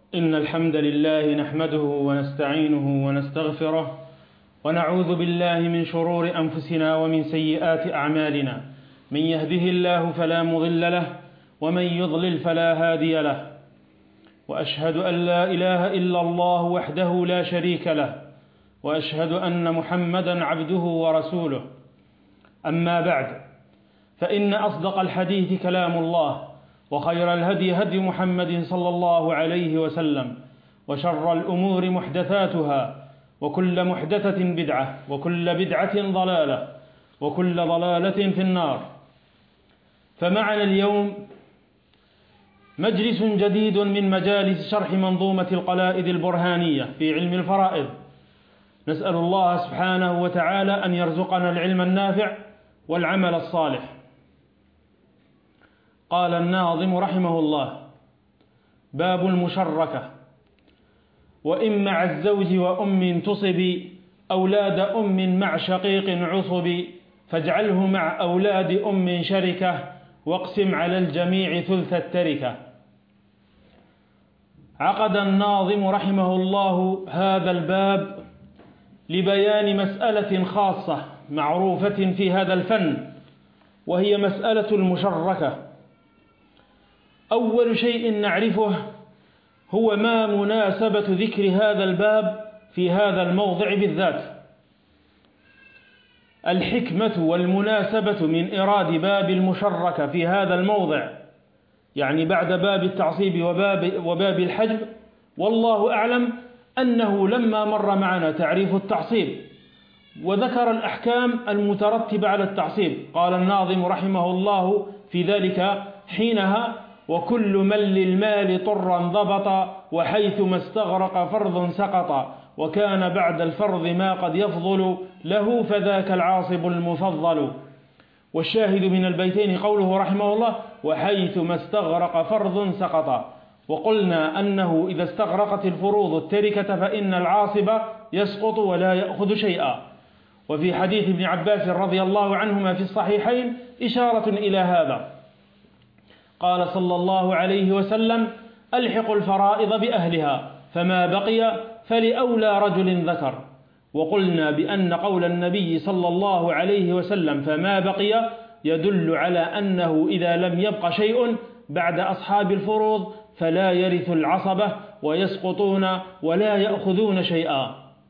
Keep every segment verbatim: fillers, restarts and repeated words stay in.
إن الحمد لله نحمده ونستعينه ونستغفره ونعوذ بالله من شرور أنفسنا ومن سيئات أعمالنا. من يهده الله فلا مضل له ومن يضلل فلا هادي له، وأشهد أن لا إله إلا الله وحده لا شريك له، وأشهد أن محمدا عبده ورسوله. أما بعد، فإن أصدق الحديث كلام الله، وخير الهدي هدي محمد صلى الله عليه وسلم، وشر الأمور محدثاتها، وكل محدثة بدعة، وكل بدعة ضلالة، وكل ضلالة في النار. فمعنا اليوم مجلس جديد من مجالس شرح منظومة القلائد البرهانية في علم الفرائض. نسأل الله سبحانه وتعالى أن يرزقنا العلم النافع والعمل الصالح. قال الناظم رحمه الله: باب المشركة: وإن مع الزوج وأم تصب أولاد أم مع شقيق عصب، فاجعله مع أولاد أم شركة، واقسم على الجميع ثلث التركة. عقد الناظم رحمه الله هذا الباب لبيان مسألة خاصة معروفة في هذا الفن، وهي مسألة المشركة. أول شيء نعرفه هو ما مناسبة ذكر هذا الباب في هذا الموضع بالذات. الحكمة والمناسبة من إراد باب المشركة في هذا الموضع، يعني بعد باب التعصيب وباب, وباب الحجب، والله أعلم أنه لما مر معنا تعريف التعصيب وذكر الأحكام المترتبة على التعصيب، قال الناظم رحمه الله في ذلك حينها: وكل من للمال طرا ضبط، وحيثما استغرق فرض سقط، وكان بعد الفرض ما قد يفضل له، فذاك العاصب المفضل. والشاهد من البيتين قوله رحمه الله: وحيثما استغرق فرض سقط. وقلنا أنه إذا استغرقت الفروض التركة فإن العاصب يسقط ولا يأخذ شيئا. وفي حديث ابن عباس رضي الله عنهما في الصحيحين إشارة إلى هذا. قال صلى الله عليه وسلم: ألحق الفرائض بأهلها، فما بقي فلأولى رجل ذكر. وقلنا بأن قول النبي صلى الله عليه وسلم فما بقي يدل على أنه إذا لم يبق شيء بعد أصحاب الفروض فلا يرث العصبة ويسقطون ولا يأخذون شيئا.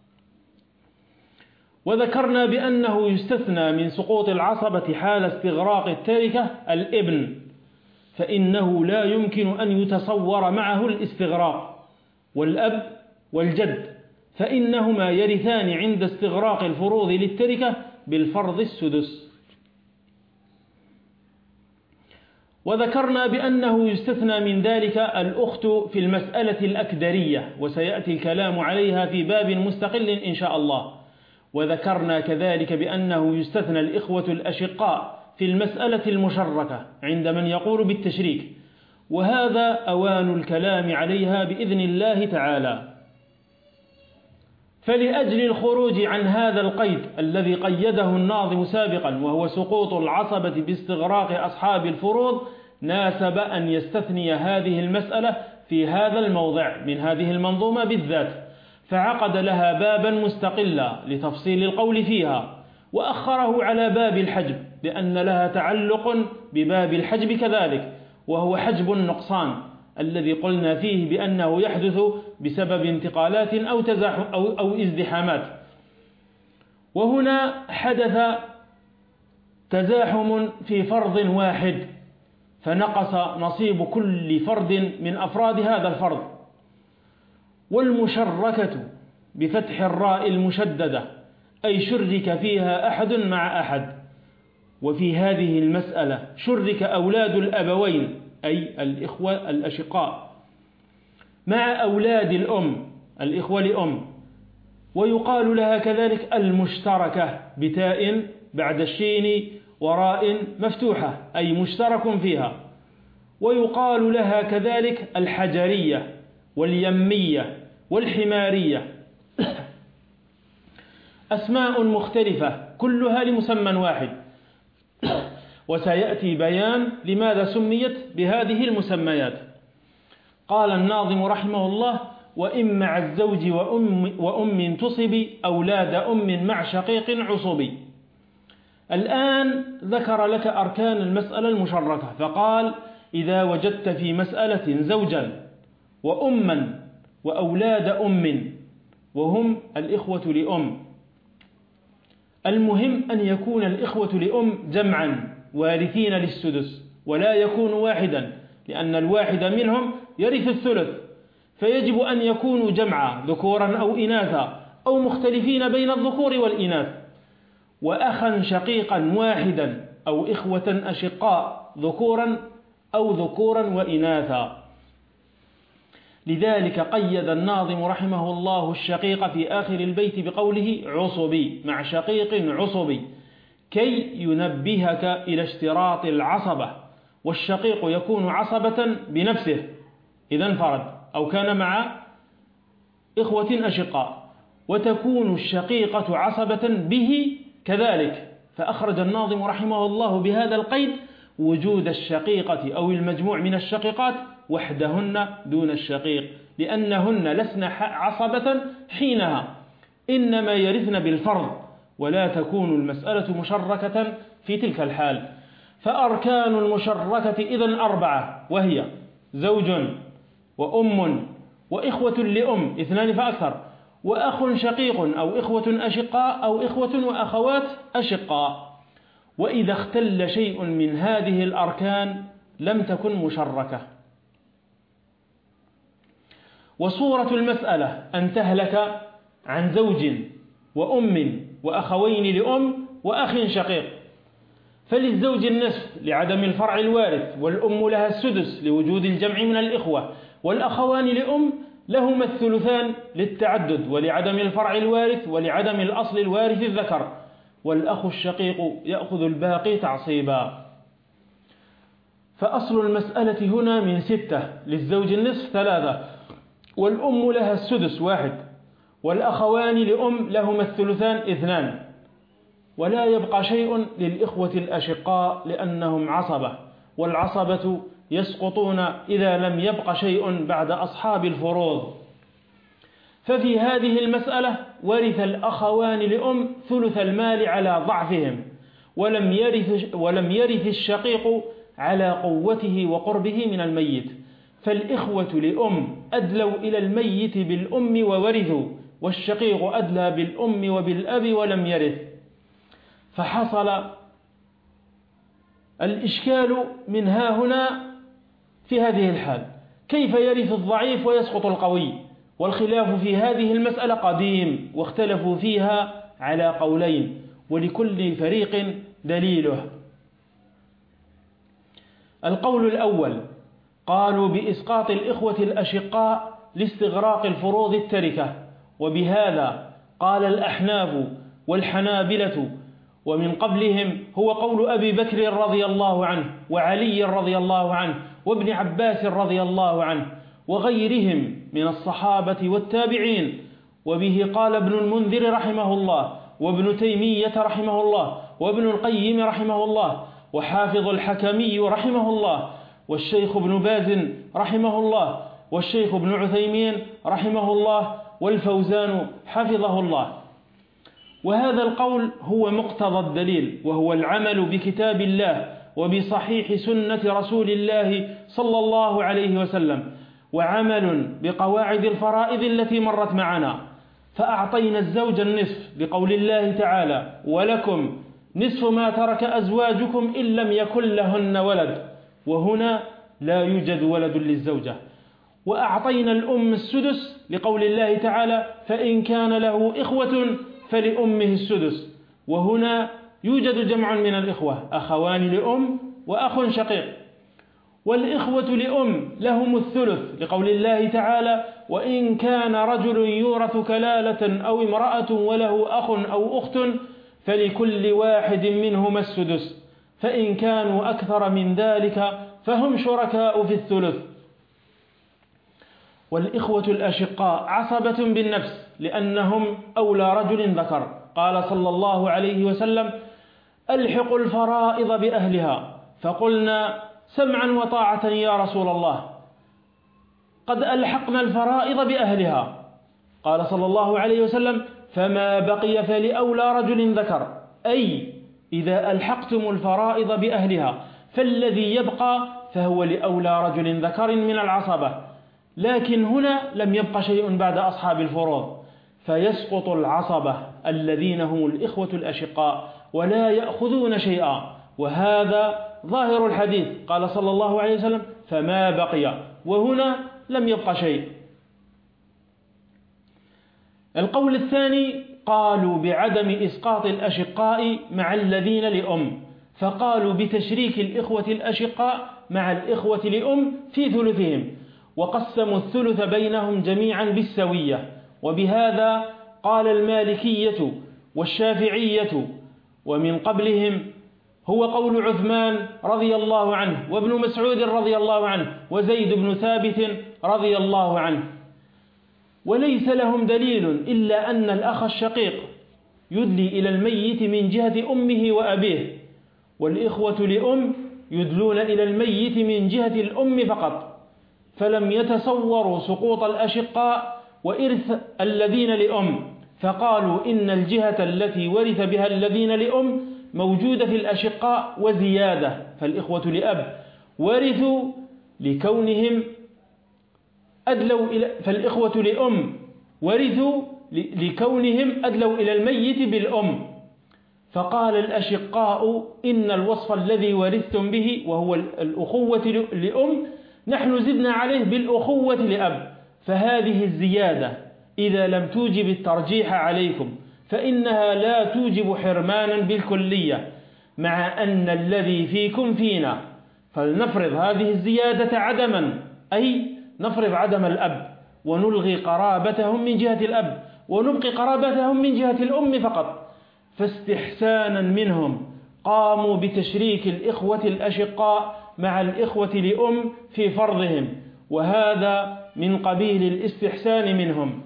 وذكرنا بأنه يستثنى من سقوط العصبة حال استغراق التركة الابن، فإنه لا يمكن أن يتصور معه الاستغراق، والأب والجد فإنهما يرثان عند استغراق الفروض للتركة بالفرض السدس. وذكرنا بأنه يستثنى من ذلك الأخت في المسألة الأكدرية، وسيأتي الكلام عليها في باب مستقل إن شاء الله. وذكرنا كذلك بأنه يستثنى الإخوة الأشقاء في المسألة المشركة عند من يقول بالتشريك، وهذا أوان الكلام عليها بإذن الله تعالى. فلأجل الخروج عن هذا القيد الذي قيده الناظم سابقا، وهو سقوط العصبة باستغراق أصحاب الفروض، ناسب أن يستثني هذه المسألة في هذا الموضع من هذه المنظومة بالذات، فعقد لها بابا مستقلا لتفصيل القول فيها، وأخره على باب الحجب لأن لها تعلق بباب الحجب كذلك، وهو حجب النقصان الذي قلنا فيه بأنه يحدث بسبب انتقالات أو, تزاحم أو, أو ازدحامات. وهنا حدث تزاحم في فرض واحد، فنقص نصيب كل فرد من أفراد هذا الفرض. والمشركة بفتح الراء المشددة أي شرك فيها أحد مع أحد. وفي هذه المسألة شرك أولاد الأبوين أي الإخوة الأشقاء مع أولاد الأم الإخوة لأم، ويقال لها كذلك المشتركة بتاء بعد الشين وراء مفتوحة أي مشترك فيها. ويقال لها كذلك الحجرية واليمية والحمارية، أسماء مختلفة كلها لمسمى واحد. وسيأتي بيان لماذا سميت بهذه المسميات. قال الناظم رحمه الله: وإن مع الزوج وأم, وأم تصب أولاد أم مع شقيق عصب. الآن ذكر لك أركان المسألة المشركة، فقال: إذا وجدت في مسألة زوجا وأما وأولاد أم وهم الإخوة لأم، المهم أن يكون الإخوة لأم جمعا وارثين للسدس، ولا يكون واحدا، لأن الواحد منهم يرث الثلث، فيجب أن يكونوا جمعا ذكورا أو إناثا أو مختلفين بين الذكور والإناث، وأخا شقيقا واحدا أو إخوة أشقاء ذكورا أو ذكورا وإناثا. لذلك قيد الناظم رحمه الله الشقيق في آخر البيت بقوله عصبي مع شقيق عصبي، كي ينبهك إلى اشتراط العصبة، والشقيق يكون عصبة بنفسه إذا انفرد أو كان مع إخوة أشقاء، وتكون الشقيقة عصبة به كذلك. فأخرج الناظم رحمه الله بهذا القيد وجود الشقيقة أو المجموع من الشقيقات وحدهن دون الشقيق، لأنهن لسن عصبة حينها، إنما يرثن بالفرض، ولا تكون المسألة مشركة في تلك الحال. فأركان المشركة إذن أربعة، وهي زوج وأم وإخوة لأم اثنان فأكثر، وأخ شقيق أو إخوة أشقاء أو إخوة وأخوات أشقاء. وإذا اختل شيء من هذه الأركان لم تكن مشركة. وصورة المسألة أن تهلك عن زوج وأم وأخوين لأم وأخ شقيق، فللزوج النصف لعدم الفرع الوارث، والأم لها السدس لوجود الجمع من الإخوة، والأخوان لأم لهما الثلثان للتعدد ولعدم الفرع الوارث ولعدم الأصل الوارث الذكر، والأخ الشقيق يأخذ الباقي تعصيبا. فأصل المسألة هنا من ستة، للزوج النصف ثلاثة، والأم لها السدس واحد، والأخوان لأم لهما الثلثان اثنان، ولا يبقى شيء للإخوة الأشقاء لأنهم عصبة، والعصبة يسقطون إذا لم يبق شيء بعد أصحاب الفروض. ففي هذه المسألة ورث الأخوان لأم ثلث المال على ضعفهم، ولم يرث, ولم يرث الشقيق على قوته وقربه من الميت، فالإخوة لأم أدلوا إلى الميت بالأم وورثوا، والشقيق أدلى بالأم وبالأب ولم يرث. فحصل الإشكال من ها هنا في هذه الحال، كيف يرث الضعيف ويسقط القوي؟ والخلاف في هذه المسألة قديم، واختلفوا فيها على قولين، ولكل فريق دليله. القول الأول قالوا بإسقاط الإخوة الأشقاء لاستغراق الفروض التركة، وبهذا قال الأحناف والحنابلة، ومن قبلهم هو قول أبي بكر رضي الله عنه وعلي رضي الله عنه وابن عباس رضي الله عنه وغيرهم من الصحابة والتابعين. وبه قال ابن المنذر رحمه الله، وابن تيمية رحمه الله، وابن القيم رحمه الله، وحافظ الحكمي رحمه الله، والشيخ ابن باز رحمه الله، والشيخ ابن عثيمين رحمه الله، والفوزان حفظه الله. وهذا القول هو مقتضى الدليل، وهو العمل بكتاب الله وبصحيح سنة رسول الله صلى الله عليه وسلم، وعمل بقواعد الفرائض التي مرت معنا. فأعطينا الزوج النصف بقول الله تعالى: ولكم نصف ما ترك أزواجكم إن لم يكن لهن ولد، وهنا لا يوجد ولد للزوجة. وأعطينا الأم السدس لقول الله تعالى: فإن كان له إخوة فلأمه السدس، وهنا يوجد جمع من الإخوة، أخوان لأم وأخ شقيق. والإخوة لأم لهم الثلث لقول الله تعالى: وإن كان رجل يورث كلالة أو امرأة وله أخ أو أخت فلكل واحد منهما السدس، فإن كانوا أكثر من ذلك فهم شركاء في الثلث. والإخوة الأشقاء عصبة بالنفس لأنهم أولى رجل ذكر، قال صلى الله عليه وسلم: ألحقوا الفرائض بأهلها، فقلنا: سمعا وطاعة يا رسول الله. قد ألحقنا الفرائض بأهلها. قال صلى الله عليه وسلم: فما بقي فلأولى رجل ذكر، أي إذا ألحقتم الفرائض بأهلها فالذي يبقى فهو لأولى رجل ذكر من العصبة. لكن هنا لم يبق شيء بعد أصحاب الفروض، فيسقط العصبة الذين هم الإخوة الأشقاء ولا يأخذون شيئا، وهذا ظاهر الحديث. قال صلى الله عليه وسلم: فما بقي، وهنا لم يبق شيء. القول الثاني قالوا بعدم إسقاط الأشقاء مع الذين لأم، فقالوا بتشريك الإخوة الأشقاء مع الإخوة لأم في ثلثهم، وقسموا الثلث بينهم جميعا بالسوية. وبهذا قال المالكية والشافعية، ومن قبلهم هو قول عثمان رضي الله عنه وابن مسعود رضي الله عنه وزيد بن ثابت رضي الله عنه. وليس لهم دليل إلا أن الأخ الشقيق يدلي إلى الميت من جهة أمه وأبيه، والإخوة لأم يدلون إلى الميت من جهة الأم فقط، فلم يتصوروا سقوط الأشقاء وإرث الذين لأم، فقالوا إن الجهة التي ورث بها الذين لأم موجودة في الأشقاء وزيادة، فالإخوة لأب ورثوا لكونهم أدلوا إلى فالإخوة لأم ورثوا لكونهم أدلوا إلى الميت بالأم. فقال الأشقاء إن الوصف الذي ورثتم به وهو الأخوة لأم نحن زدنا عليه بالأخوة لأب، فهذه الزيادة إذا لم توجب الترجيح عليكم فإنها لا توجب حرمانا بالكلية، مع أن الذي فيكم فينا. فلنفرض هذه الزيادة عدما، أي نفرض عدم الأب ونلغي قرابتهم من جهة الأب ونبقي قرابتهم من جهة الأم فقط، فاستحسانا منهم قاموا بتشريك الإخوة الأشقاء مع الإخوة لأم في فرضهم، وهذا من قبيل الاستحسان منهم.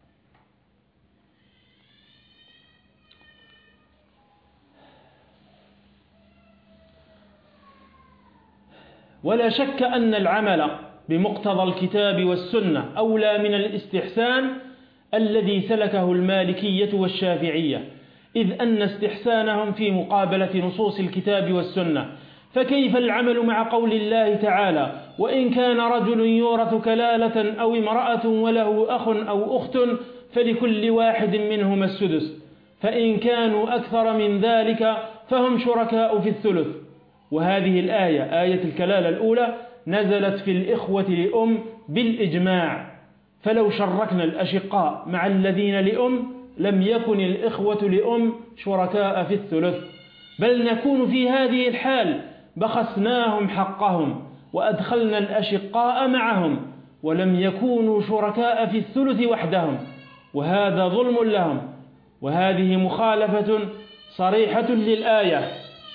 ولا شك أن العمل بمقتضى الكتاب والسنة أولى من الاستحسان الذي سلكه المالكية والشافعية، إذ أن استحسانهم في مقابلة نصوص الكتاب والسنة. فكيف العمل مع قول الله تعالى: وإن كان رجل يورث كلالة أو امرأة وله أخ أو أخت فلكل واحد منهما السدس، فإن كانوا أكثر من ذلك فهم شركاء في الثلث. وهذه الآية آية الكلالة الأولى نزلت في الإخوة لأم بالإجماع، فلو شركنا الأشقاء مع الذين لأم لم يكن الإخوة لأم شركاء في الثلث، بل نكون في هذه الحال بخسناهم حقهم وأدخلنا الأشقاء معهم، ولم يكونوا شركاء في الثلث وحدهم، وهذا ظلم لهم، وهذه مخالفة صريحة للآية.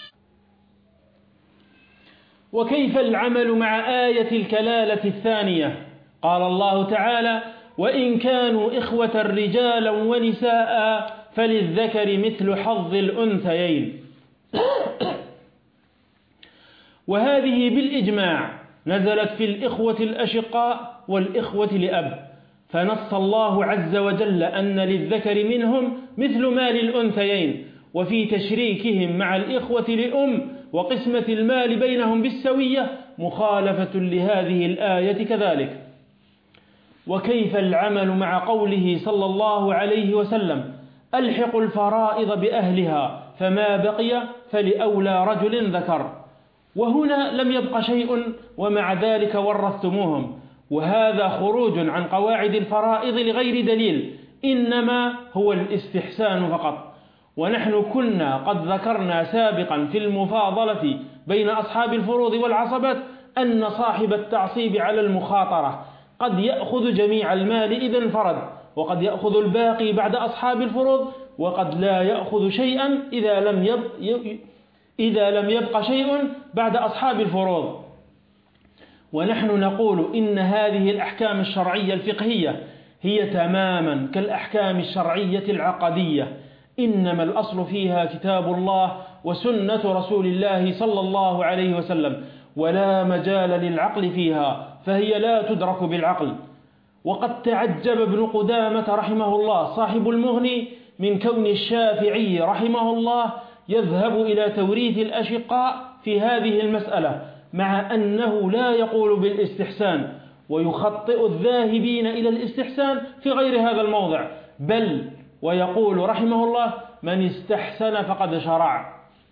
وكيف العمل مع آية الكلالة الثانية؟ قال الله تعالى: وإن كانوا إخوة رجالا ونساء فللذكر مثل حظ الأنثيين. وهذه بالإجماع نزلت في الإخوة الأشقاء والإخوة لأب، فنص الله عز وجل أن للذكر منهم مثل ما للأنثيين، وفي تشريكهم مع الإخوة لأم وقسمة المال بينهم بالسوية مخالفة لهذه الآية كذلك. وكيف العمل مع قوله صلى الله عليه وسلم: ألحقوا الفرائض بأهلها فما بقي فلأولى رجل ذكر، وهنا لم يبق شيء ومع ذلك ورثتموهم، وهذا خروج عن قواعد الفرائض لغير دليل، إنما هو الاستحسان فقط. ونحن كنا قد ذكرنا سابقا في المفاضلة بين أصحاب الفروض والعصبات أن صاحب التعصيب على المخاطرة قد يأخذ جميع المال إذا انفرد، وقد يأخذ الباقي بعد أصحاب الفروض، وقد لا يأخذ شيئا إذا لم يبق, إذا لم يبق شيء بعد أصحاب الفروض. ونحن نقول إن هذه الأحكام الشرعية الفقهية هي تماما كالأحكام الشرعية العقدية، إنما الأصل فيها كتاب الله وسنة رسول الله صلى الله عليه وسلم، ولا مجال للعقل فيها، فهي لا تدرك بالعقل. وقد تعجب ابن قدامة رحمه الله صاحب المغني من كون الشافعي رحمه الله يذهب إلى توريث الأشقاء في هذه المسألة، مع أنه لا يقول بالاستحسان، ويخطئ الذاهبين إلى الاستحسان في غير هذا الموضع، بل ويقول رحمه الله: من استحسن فقد شرع.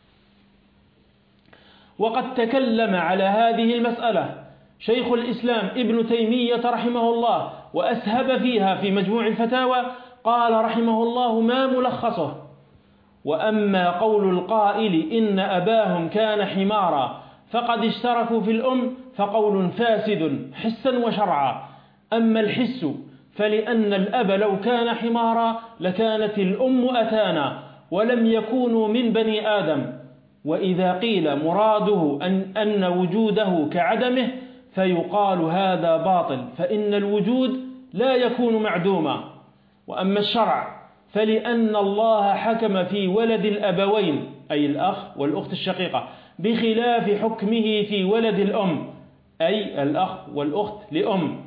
وقد تكلم على هذه المسألة شيخ الإسلام ابن تيمية رحمه الله وأسهب فيها في مجموع الفتاوى. قال رحمه الله: ما ملخصه: وأما قول القائل إن أباهم كان حمارا فقد اشتركوا في الأم فقول فاسد حسا وشرعا. أما الحس فلأن الأب لو كان حمارا لكانت الأم أتانا ولم يكونوا من بني آدم. وإذا قيل مراده أن, أن وجوده كعدمه فيقال هذا باطل، فإن الوجود لا يكون معدوما. وأما الشرع فلأن الله حكم في ولد الأبوين أي الأخ والأخت الشقيقة بخلاف حكمه في ولد الأم أي الأخ والأخت لأم،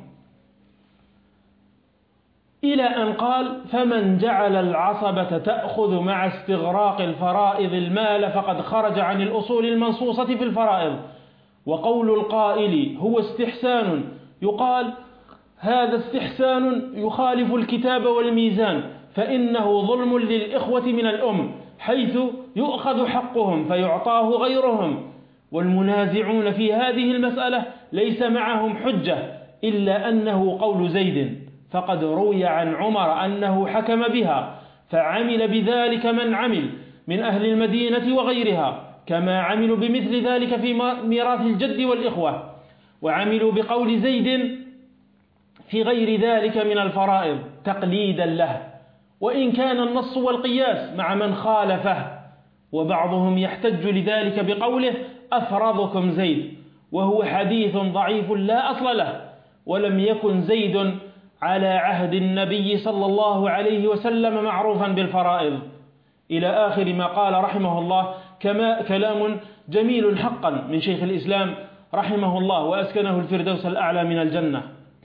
إلى أن قال: فمن جعل العصبة تأخذ مع استغراق الفرائض المال فقد خرج عن الأصول المنصوصة في الفرائض. وقول القائل هو استحسان يقال: هذا استحسان يخالف الكتاب والميزان، فإنه ظلم للإخوة من الأم حيث يؤخذ حقهم فيعطاه غيرهم. والمنازعون في هذه المسألة ليس معهم حجة إلا أنه قول زيد، فقد روي عن عمر أنه حكم بها، فعمل بذلك من عمل من أهل المدينة وغيرها، كما عملوا بمثل ذلك في ميراث الجد والإخوة، وعملوا بقول زيد في غير ذلك من الفرائض تقليدا له، وإن كان النص والقياس مع من خالفه. وبعضهم يحتج لذلك بقوله: أفرضكم زيد، وهو حديث ضعيف لا أصل له، ولم يكن زيد على عهد النبي صلى الله عليه وسلم معروفا بالفرائض، إلى آخر ما قال رحمه الله. كما كلام جميل حقا من شيخ الإسلام رحمه الله، وأسكنه الفردوس الأعلى من الجنة.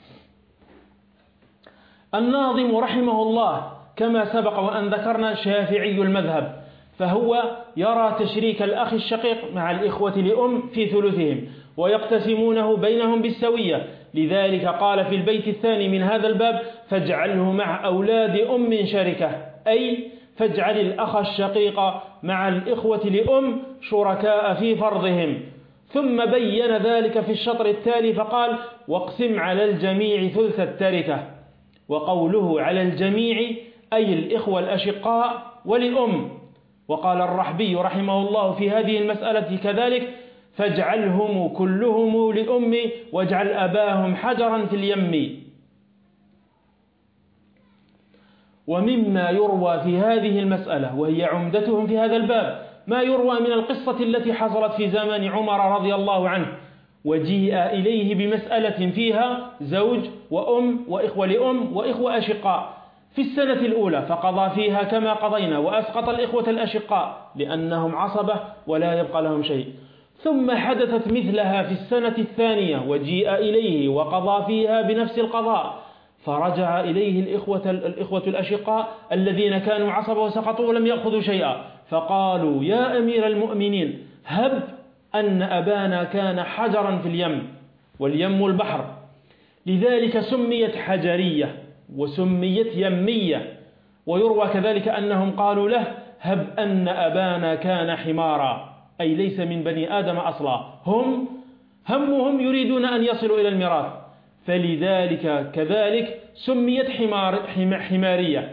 الناظم رحمه الله كما سبق وأن ذكرنا شافعي المذهب، فهو يرى تشريك الأخ الشقيق مع الإخوة لأم في ثلثهم، ويقتسمونه بينهم بالسوية. لذلك قال في البيت الثاني من هذا الباب: فاجعله مع أولاد أم شركة، أي فاجعل الأخ الشقيق مع الإخوة لأم شركاء في فرضهم. ثم بين ذلك في الشطر التالي فقال: واقسم على الجميع ثلث التركة. وقوله على الجميع أي الإخوة الأشقاء ولأم. وقال الرحبي رحمه الله في هذه المسألة كذلك: فاجعلهم كلهم لأم واجعل أباهم حجرا في اليم. ومما يروى في هذه المسألة وهي عمدتهم في هذا الباب ما يروى من القصة التي حصلت في زمان عمر رضي الله عنه، وجيء إليه بمسألة فيها زوج وأم وإخوة لأم وإخوة أشقاء في السنة الأولى، فقضى فيها كما قضينا وأسقط الإخوة الأشقاء لأنهم عصبة ولا يبقى لهم شيء. ثم حدثت مثلها في السنة الثانية وجيء إليه وقضى فيها بنفس القضاء، فرجع إليه الإخوة, الإخوة الأشقاء الذين كانوا عصبة وسقطوا ولم يأخذوا شيئا، فقالوا: يا أمير المؤمنين، هب أن أبانا كان حجرا في اليم، واليم البحر، لذلك سميت حجرية وسميت يمية. ويروى كذلك أنهم قالوا له: هب أن أبانا كان حمارا، أي ليس من بني آدم أصلا، هم همهم يريدون أن يصلوا إلى الميراث، فلذلك كذلك سميت حمار حمارية.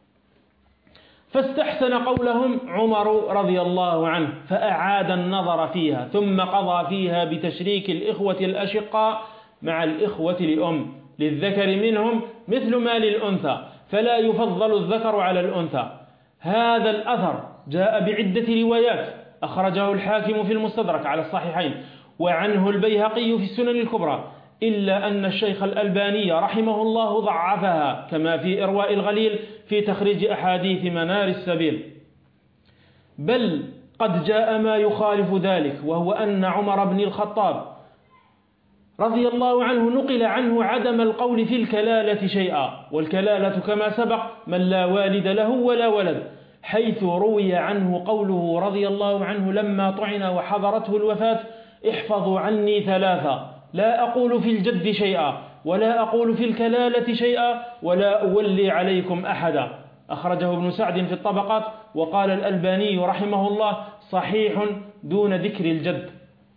فاستحسن قولهم عمر رضي الله عنه فأعاد النظر فيها، ثم قضى فيها بتشريك الإخوة الأشقاء مع الإخوة لأم، للذكر منهم مثل ما للأنثى، فلا يفضل الذكر على الأنثى. هذا الأثر جاء بعدة روايات، أخرجه الحاكم في المستدرك على الصحيحين، وعنه البيهقي في السنن الكبرى، إلا أن الشيخ الألباني رحمه الله ضعفها، كما في إرواء الغليل في تخريج أحاديث منار السبيل. بل قد جاء ما يخالف ذلك، وهو أن عمر بن الخطاب رضي الله عنه نقل عنه عدم القول في الكلالة شيئا، والكلالة كما سبق من لا والد له ولا ولد، حيث روي عنه قوله رضي الله عنه لما طعن وحضرته الوفاة: احفظوا عني ثلاثة، لا أقول في الجد شيئا، ولا أقول في الكلالة شيئا، ولا أولي عليكم أحدا. أخرجه ابن سعد في الطبقات، وقال الألباني رحمه الله: صحيح دون ذكر الجد.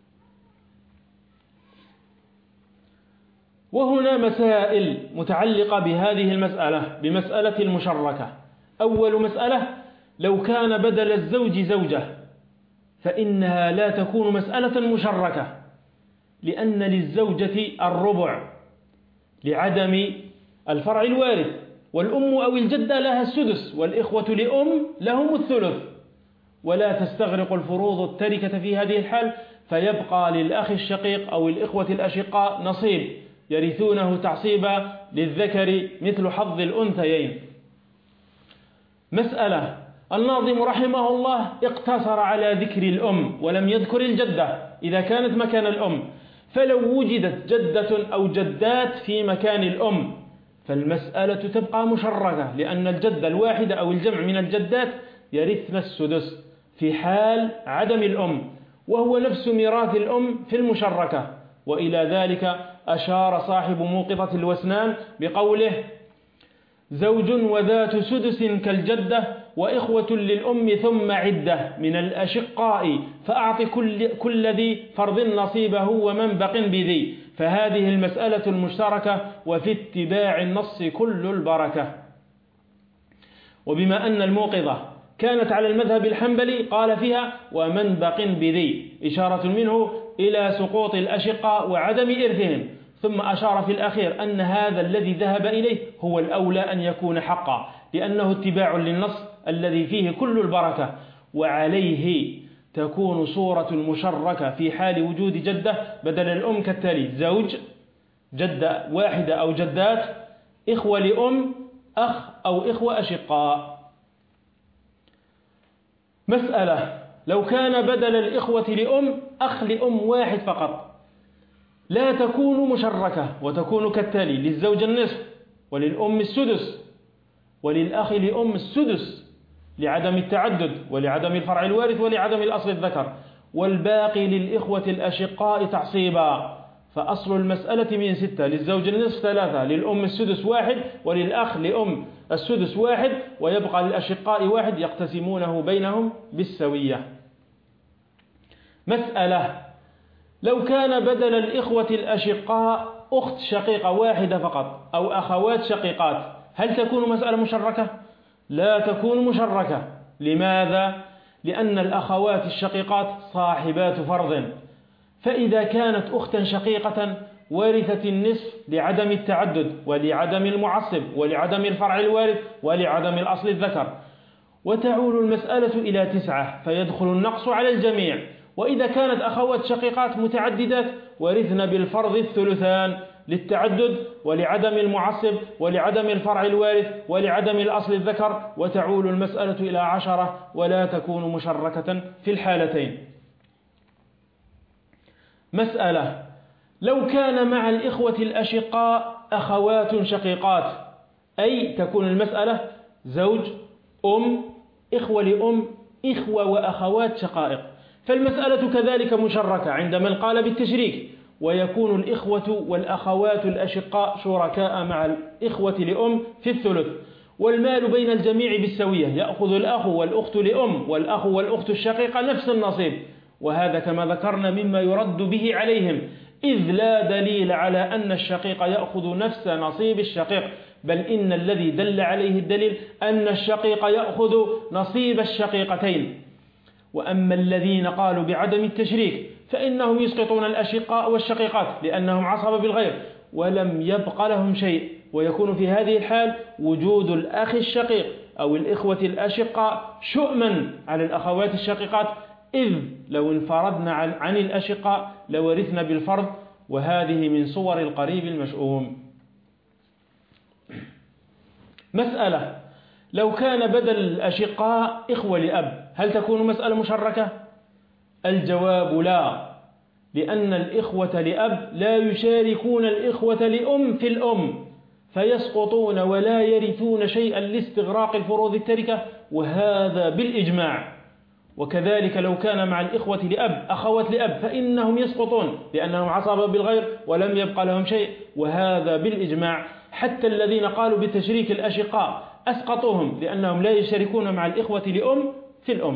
وهنا مسائل متعلقة بهذه المسألة، بمسألة المشركة. أول مسألة: لو كان بدل الزوج زوجة فإنها لا تكون مسألة مشركة، لأن للزوجة الربع لعدم الفرع الوارث، والأم أو الجدة لها السدس، والإخوة لأم لهم الثلث، ولا تستغرق الفروض التركة في هذه الحال، فيبقى للأخ الشقيق أو الإخوة الأشقاء نصيب يرثونه تعصيبا للذكر مثل حظ الأنثيين. مسألة: الناظم رحمه الله اقتصر على ذكر الأم ولم يذكر الجدة إذا كانت مكان الأم، فلو وجدت جدة أو جدات في مكان الأم فالمسألة تبقى مشركة، لأن الجدة الواحدة أو الجمع من الجدات يرثن السدس في حال عدم الأم، وهو نفس ميراث الأم في المشركة. وإلى ذلك أشار صاحب موقظة الوسنان بقوله: زوج وذات سدس كالجدة وإخوة للأم ثم عدة من الأشقاء، فأعط كل, كل ذي فرض نصيبه ومن بق بذي، فهذه المسألة المشتركة، وفي اتباع النص كل البركة. وبما أن الموقظة كانت على المذهب الحنبلي قال فيها: ومن بق بذي، إشارة منه إلى سقوط الأشقاء وعدم إرثهم، ثم أشار في الأخير أن هذا الذي ذهب إليه هو الأولى أن يكون حقا، لأنه اتباع للنص الذي فيه كل البركة، وعليه تكون صورة المشركة في حال وجود جدة بدل الأم كالتالي: زوج، جدة واحدة أو جدات، إخوة لأم، أخ أو إخوة أشقاء. مسألة: لو كان بدل الإخوة لأم أخ لأم واحد فقط لا تكون مشركة، وتكون كالتالي: للزوج النصف، وللأم السدس، وللأخ لأم السدس لعدم التعدد ولعدم الفرع الوارث ولعدم الأصل الذكر، والباقي للإخوة الأشقاء تعصيبا. فأصل المسألة من ستة: للزوج النصف ثلاثة، للأم السدس واحد، وللأخ لأم السدس واحد، ويبقى للأشقاء واحد يقتسمونه بينهم بالسوية. مسألة: لو كان بدل الإخوة الأشقاء أخت شقيقة واحدة فقط أو أخوات شقيقات، هل تكون مسألة مشركة؟ لا تكون مشركة. لماذا؟ لأن الأخوات الشقيقات صاحبات فرض، فإذا كانت أختا شقيقة ورثت النصف لعدم التعدد ولعدم المعصب ولعدم الفرع الوارث ولعدم الأصل الذكر، وتعول المسألة إلى تسعة فيدخل النقص على الجميع. وإذا كانت أخوات شقيقات متعددات ورثن بالفرض الثلثان للتعدد ولعدم المعصب ولعدم الفرع الوارث ولعدم الأصل الذكر، وتعول المسألة إلى عشرة ولا تكون مشركة في الحالتين. مسألة: لو كان مع الإخوة الأشقاء أخوات شقيقات، أي تكون المسألة زوج، أم، إخوة لأم، إخوة وأخوات شقائق، فالمسألة كذلك مشركة عند من قال بالتشريك، ويكون الإخوة والأخوات الأشقاء شركاء مع الإخوة لأم في الثلث، والمال بين الجميع بالسوية، يأخذ الأخ والأخت لأم والأخ والأخت الشقيقة نفس النصيب، وهذا كما ذكرنا مما يرد به عليهم، إذ لا دليل على أن الشقيق يأخذ نفس نصيب الشقيق، بل إن الذي دل عليه الدليل أن الشقيق يأخذ نصيب الشقيقتين. وأما الذين قالوا بعدم التشريك فإنهم يسقطون الأشقاء والشقيقات لأنهم عصب بالغير ولم يبق لهم شيء، ويكون في هذه الحال وجود الأخ الشقيق أو الإخوة الأشقاء شؤما على الأخوات الشقيقات، إذ لو انفردنا عن الأشقاء لورثنا بالفرض، وهذه من صور القريب المشؤوم. مسألة: لو كان بدل الأشقاء إخوة لأب، هل تكون مسألة مشركة؟ الجواب لا، لأن الإخوة لأب لا يشاركون الإخوة لأم في الأم فيسقطون ولا يرثون شيئا لاستغراق الفروض التركة، وهذا بالإجماع. وكذلك لو كان مع الإخوة لأب أخوات لأب فإنهم يسقطون لأنهم عصبة بالغير ولم يبقى لهم شيء، وهذا بالإجماع. حتى الذين قالوا بتشريك الأشقاء أسقطوهم لأنهم لا يشاركون مع الإخوة لأم في الأم.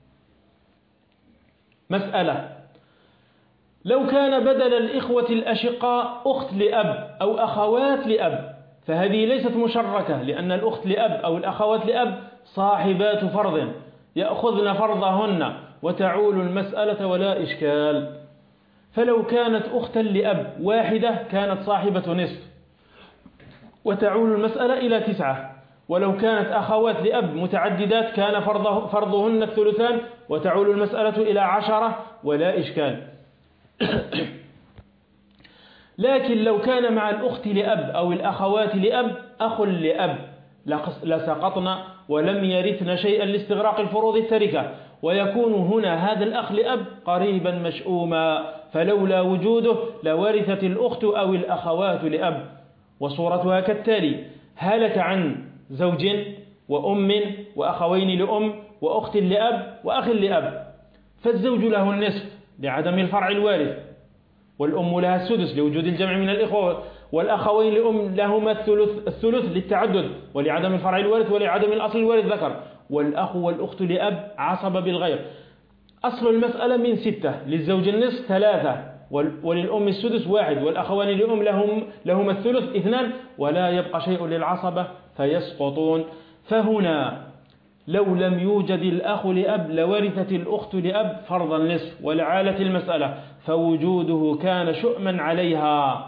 مسألة: لو كان بدل الإخوة الأشقاء أخت لأب أو أخوات لأب فهذه ليست مشركة، لأن الأخت لأب أو الأخوات لأب صاحبات فرض يأخذن فرضهن وتعول المسألة ولا إشكال. فلو كانت أختا لأب واحدة كانت صاحبة نصف وتعول المسألة إلى تسعة، ولو كانت أخوات لأب متعددات كان فرضه فرضهن الثلثان وتعول المسألة إلى عشرة ولا إشكال. لكن لو كان مع الأخت لأب أو الأخوات لأب أخ لأب لسقطنا ولم يرثن شيئا لاستغراق الفروض التركة، ويكون هنا هذا الأخ لأب قريبا مشؤوما، فلولا وجوده لورثت الأخت أو الأخوات لأب. وصورتها كالتالي: هلك عن زوج وأم وأخوين لأم وأخت لأب وأخ لأب، فالزوج له النصف لعدم الفرع الوارث، والأم لها السدس لوجود الجمع من الإخوة، والأخوين لأم لهما الثلث, الثلث للتعدد ولعدم الفرع الوارث ولعدم الأصل الوارث ذكر، والأخ والأخت لأب عصب بالغير. أصل المسألة من ستة، للزوج النصف ثلاثة، وللأم السدس واحد، والأخوان لأم لهم لهما الثلث اثنان، ولا يبقى شيء للعصبة فيسقطون. فهنا لو لم يوجد الأخ لأب لورثت الأخت لأب فرض النصف ولعالت المسألة، فوجوده كان شؤما عليها.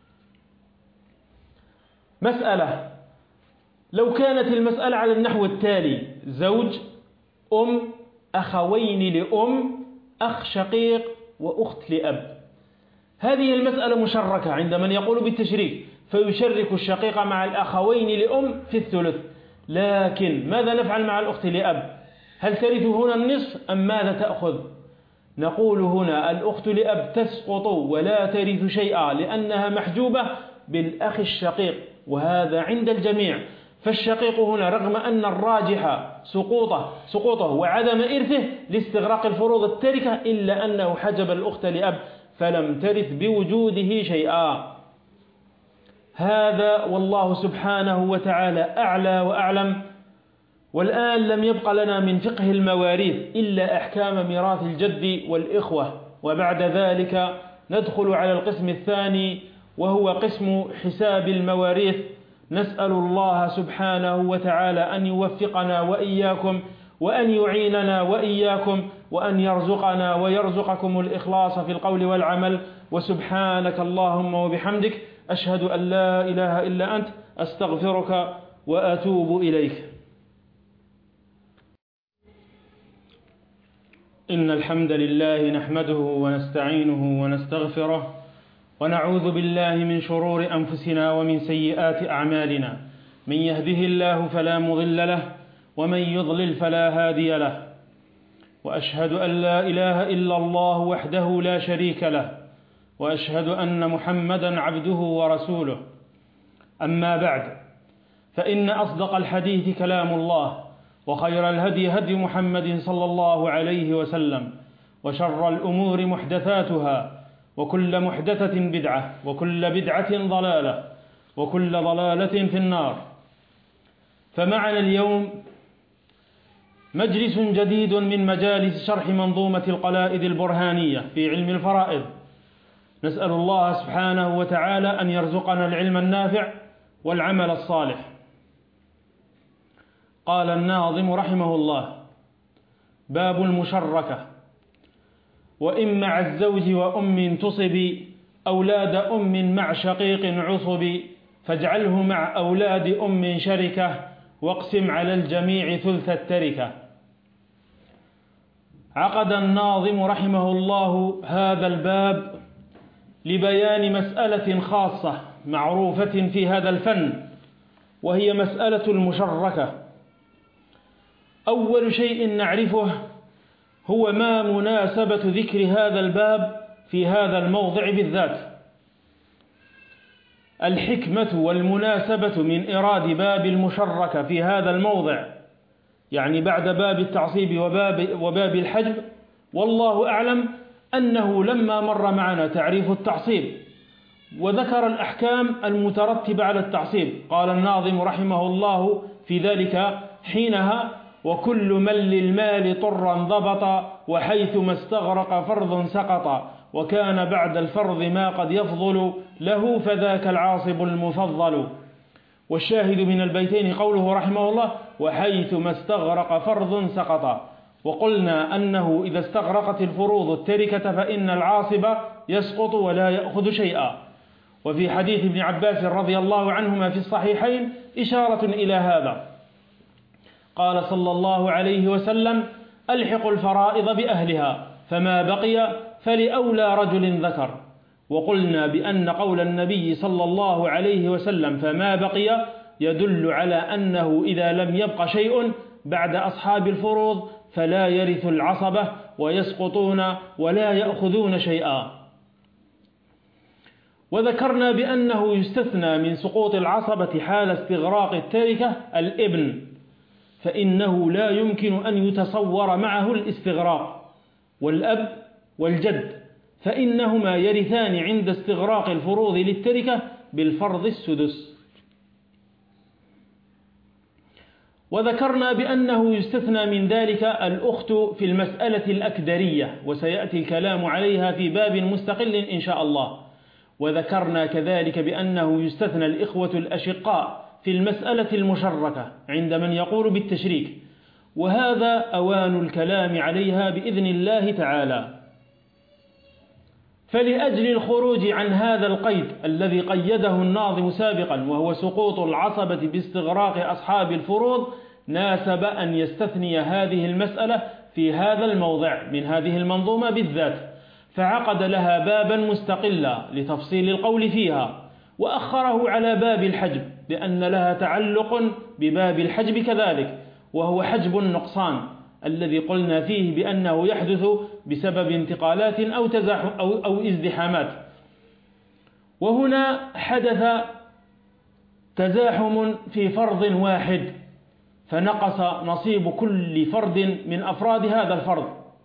مسألة: لو كانت المسألة على النحو التالي: زوج، أم، أخوين لأم، أخ شقيق، وأخت لأب. هذه المسألة مشركة عند من يقول بالتشريك، فيشرك الشقيق مع الأخوين لأم في الثلث. لكن ماذا نفعل مع الأخت لأب؟ هل ترث هنا النصف أم ماذا تأخذ؟ نقول هنا الأخت لأب تسقط ولا ترث شيئا لأنها محجوبة بالأخ الشقيق، وهذا عند الجميع. فالشقيق هنا رغم أن الراجح سقوطه, سقوطه وعدم إرثه لاستغراق الفروض التركة، إلا أنه حجب الأخت لأب فلم ترث بوجوده شيئا. هذا والله سبحانه وتعالى أعلى وأعلم. والآن لم يبق لنا من فقه المواريث إلا أحكام ميراث الجد والإخوة، وبعد ذلك ندخل على القسم الثاني وهو قسم حساب المواريث. نسأل الله سبحانه وتعالى أن يوفقنا وإياكم، وأن يعيننا وإياكم، وأن يرزقنا ويرزقكم الإخلاص في القول والعمل. وسبحانك اللهم وبحمدك، أشهد أن لا إله إلا أنت، أستغفرك وأتوب إليك. إن الحمد لله نحمده ونستعينه ونستغفره، ونعوذ بالله من شرور أنفسنا ومن سيئات أعمالنا. من يهده الله فلا مضل له، ومن يضلل فلا هادي له. وأشهد أن لا إله إلا الله وحده لا شريك له، وأشهد أن محمدا عبده ورسوله. أما بعد، فإن أصدق الحديث كلام الله، وخير الهدي هدي محمد صلى الله عليه وسلم، وشر الأمور محدثاتها، وكل محدثة بدعة، وكل بدعة ضلالة، وكل ضلالة في النار. فمعنا اليوم مجلس جديد من مجالس شرح منظومة القلائد البرهانية في علم الفرائض. نسأل الله سبحانه وتعالى أن يرزقنا العلم النافع والعمل الصالح. قال الناظم رحمه الله: باب المشركة: وإن مع الزوج وأم تصب، أولاد أم مع شقيق عصب، فاجعله مع أولاد أم شركة، واقسم على الجميع ثلث التركة. عقد الناظم رحمه الله هذا الباب لبيان مسألة خاصة معروفة في هذا الفن، وهي مسألة المشركة. أول شيء نعرفه هو ما مناسبة ذكر هذا الباب في هذا الموضع بالذات. الحكمة والمناسبة من إيراد باب المشركة في هذا الموضع، يعني بعد باب التعصيب وباب, وباب الحجب، والله أعلم أنه لما مر معنا تعريف التعصيب وذكر الأحكام المترتبة على التعصيب، قال الناظم رحمه الله في ذلك حينها: وكل من للمال طرا ضبط، وحيثما استغرق فرض سقط، وكان بعد الفرض ما قد يفضل له، فذاك العاصب المفضل. والشاهد من البيتين قوله رحمه الله: وحيثما استغرق فرض سقط. وقلنا أنه إذا استغرقت الفروض التركة فإن العاصب يسقط ولا يأخذ شيئا. وفي حديث ابن عباس رضي الله عنهما في الصحيحين إشارة إلى هذا، قال صلى الله عليه وسلم: ألحقوا الفرائض بأهلها، فما بقي فلأولى رجل ذكر. وقلنا بأن قول النبي صلى الله عليه وسلم فما بقي يدل على أنه إذا لم يبق شيء بعد أصحاب الفروض فلا يرث العصبة ويسقطون ولا يأخذون شيئا. وذكرنا بأنه يستثنى من سقوط العصبة حال استغراق التركة الابن، فإنه لا يمكن أن يتصور معه الاستغراق، والأب والجد فإنهما يرثان عند استغراق الفروض للتركة بالفرض السدس. وذكرنا بأنه يستثنى من ذلك الأخت في المسألة الأكدرية، وسيأتي الكلام عليها في باب مستقل إن شاء الله. وذكرنا كذلك بأنه يستثنى الإخوة الأشقاء في المسألة المشركة عند من يقول بالتشريك، وهذا أوان الكلام عليها بإذن الله تعالى. فلأجل الخروج عن هذا القيد الذي قيده الناظم سابقا، وهو سقوط العصبة باستغراق أصحاب الفروض، ناسب أن يستثني هذه المسألة في هذا الموضع من هذه المنظومة بالذات، فعقد لها بابا مستقلا لتفصيل القول فيها، وأخره على باب الحجب لأن لها تعلق بباب الحجب كذلك، وهو حجب النقصان الذي قلنا فيه بأنه يحدث بسبب انتقالات أو, تزاحم أو, أو ازدحامات. وهنا حدث تزاحم في فرض واحد، فنقص نصيب كل فرد من أفراد هذا الفرض.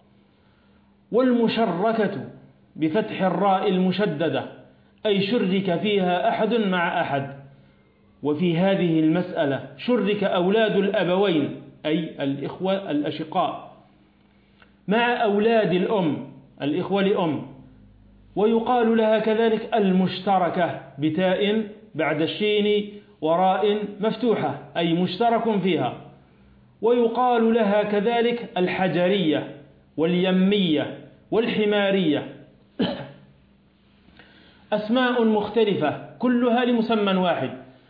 والمشركة بفتح الراء المشددة أي شرك فيها أحد مع أحد. وفي هذه المسألة شرك أولاد الأبوين أي الإخوة الأشقاء مع أولاد الأم الإخوة لأم، ويقال لها كذلك المشتركة بتاء بعد الشين وراء مفتوحة أي مشترك فيها. ويقال لها كذلك الحجرية واليمية والحمارية، أسماء مختلفة كلها لمسمى واحد،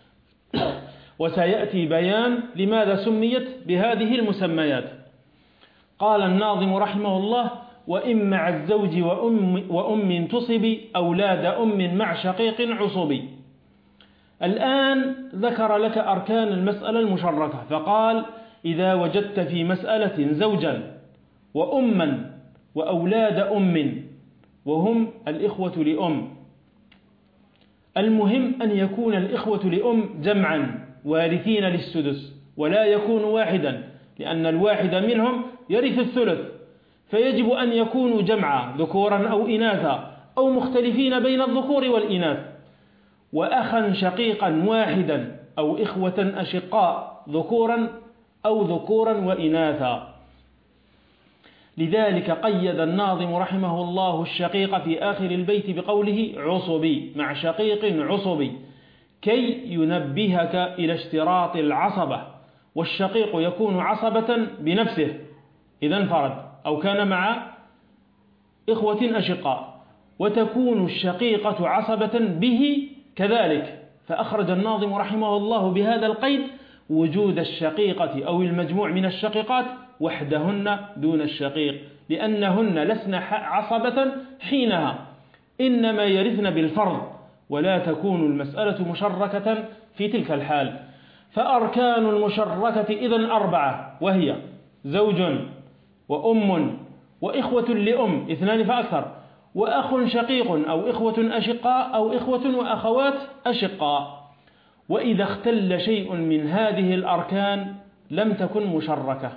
وسيأتي بيان لماذا سميت بهذه المسميات. قال الناظم رحمه الله: وإن مع الزوج وأم, وأم تصب أولاد أم مع شقيق عصبي. الآن ذكر لك أركان المسألة المشركة، فقال: إذا وجدت في مسألة زوجا وأما وأولاد أم وهم الإخوة لأم، المهم أن يكون الإخوة لأم جمعا وارثين للسدس، ولا يكون واحدا، لأن الواحد منهم يرث الثلث، فيجب أن يكونوا جمعا ذكورا أو إناثا أو مختلفين بين الذكور والإناث. وأخا شقيقا واحدا أو إخوة أشقاء ذكورا أو ذكورا وإناثا. لذلك قيد الناظم رحمه الله الشقيق في آخر البيت بقوله عصبي مع شقيق عصبي، كي ينبهك إلى اشتراط العصبة. والشقيق يكون عصبة بنفسه إذا انفرد أو كان مع إخوة أشقاء، وتكون الشقيقة عصبة به كذلك. فأخرج الناظم رحمه الله بهذا القيد وجود الشقيقة أو المجموع من الشقيقات وحدهن دون الشقيق، لأنهن لسن عصبة حينها، إنما يرثن بالفرض، ولا تكون المسألة مشركة في تلك الحال. فأركان المشركة إذن أربعة، وهي زوج وأم وإخوة لأم اثنان فأكثر، وأخ شقيق أو إخوة أشقاء أو إخوة وأخوات أشقاء. وإذا اختل شيء من هذه الأركان لم تكن مشركة.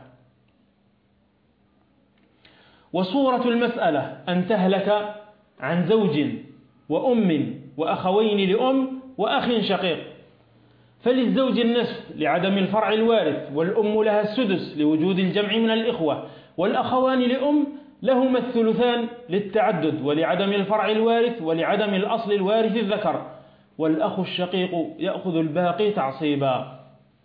وصورة المسألة أن تهلك عن زوج وأم وأخوين لأم وأخ شقيق، فللزوج النصف لعدم الفرع الوارث، والأم لها السدس لوجود الجمع من الإخوة، والأخوان لأم لهما الثلثان للتعدد ولعدم الفرع الوارث ولعدم الأصل الوارث الذكر، والأخ الشقيق يأخذ الباقي تعصيبا.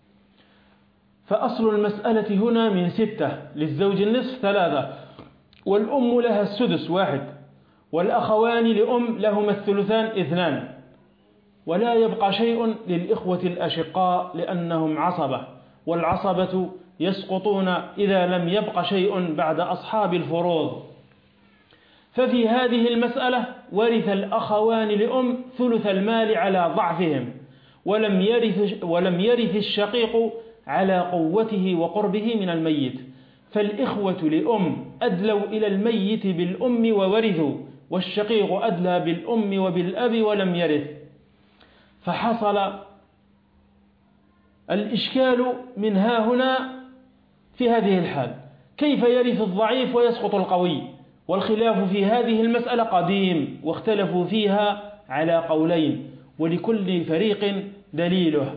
فأصل المسألة هنا من ستة، للزوج النصف ثلاثة، والأم لها السدس واحد، والأخوان لأم لهما الثلثان اثنان، ولا يبقى شيء للإخوة الأشقاء لأنهم عصبة، والعصبة يسقطون إذا لم يبق شيء بعد أصحاب الفروض. ففي هذه المسألة ورث الأخوان لأم ثلث المال على ضعفهم، ولم يرث, ولم يرث الشقيق على قوته وقربه من الميت، فالإخوة لأم أدلوا إلى الميت بالأم وورثوا، والشقيق أدلى بالأم وبالأب ولم يرث. فحصل الإشكال من ها هنا في هذه الحال، كيف يرث الضعيف ويسقط القوي؟ والخلاف في هذه المسألة قديم، واختلفوا فيها على قولين، ولكل فريق دليله.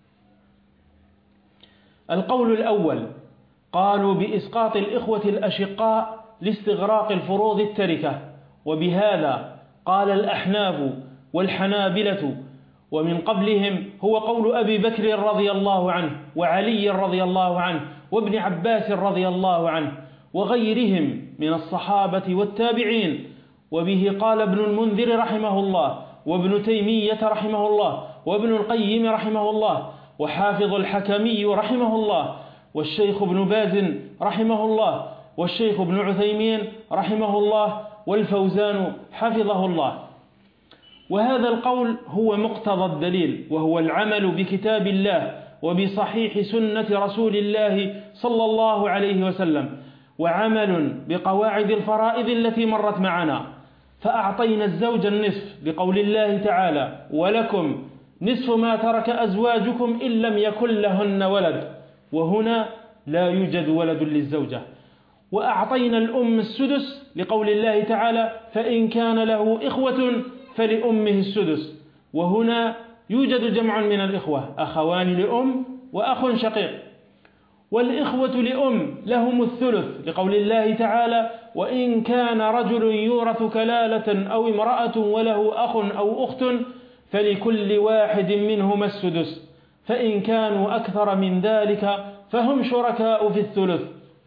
القول الأول قالوا بإسقاط الإخوة الأشقاء لاستغراق الفروض التركة، وبهذا قال الأحناف والحنابلة، ومن قبلهم هو قول أبي بكر رضي الله عنه وعلي رضي الله عنه وابن عباس رضي الله عنه وغيرهم من الصحابة والتابعين. وبه قال ابن المنذر رحمه الله، وابن تيمية رحمه الله، وابن القيم رحمه الله، وحافظ الحكمي رحمه الله، والشيخ ابن باز رحمه الله، والشيخ ابن عثيمين رحمه الله، والفوزان حفظه الله. وهذا القول هو مقتضى الدليل، وهو العمل بكتاب الله وبصحيح سنة رسول الله صلى الله عليه وسلم، وعمل بقواعد الفرائض التي مرت معنا. فأعطينا الزوج النصف بقول الله تعالى: ولكم نصف ما ترك أزواجكم إن لم يكن لهن ولد، وهنا لا يوجد ولد للزوجة. وأعطينا الأم السدس لقول الله تعالى: فإن كان له إخوة فلأمه السدس، وهنا يوجد جمع من الإخوة، أخوان لأم وأخ شقيق. والإخوة لأم لهم الثلث لقول الله تعالى: وإن كان رجل يورث كلالة أو امرأة وله أخ أو أخت فلكل واحد منهما السدس، فإن كانوا أكثر من ذلك فهم شركاء في الثلث.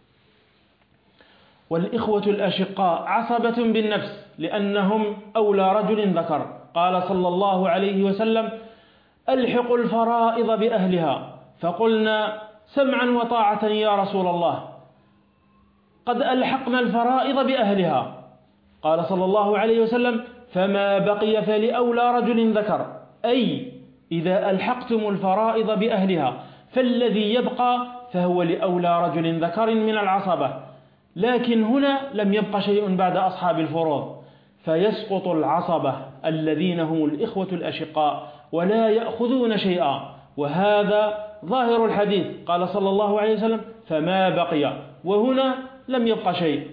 والإخوة الأشقاء عصبة بالنفس لأنهم أولى رجل ذكر، قال صلى الله عليه وسلم: ألحقوا الفرائض بأهلها، فقلنا: سمعا وطاعة يا رسول الله، قد ألحقنا الفرائض بأهلها. قال صلى الله عليه وسلم: فما بقي فلأولى رجل ذكر، أي إذا ألحقتم الفرائض بأهلها فالذي يبقى فهو لأولى رجل ذكر من العصبة. لكن هنا لم يبق شيء بعد أصحاب الفروض، فيسقط العصبة الذين هم الإخوة الأشقاء ولا يأخذون شيئا، وهذا ظاهر الحديث. قال صلى الله عليه وسلم: فما بقي، وهنا لم يبق شيء.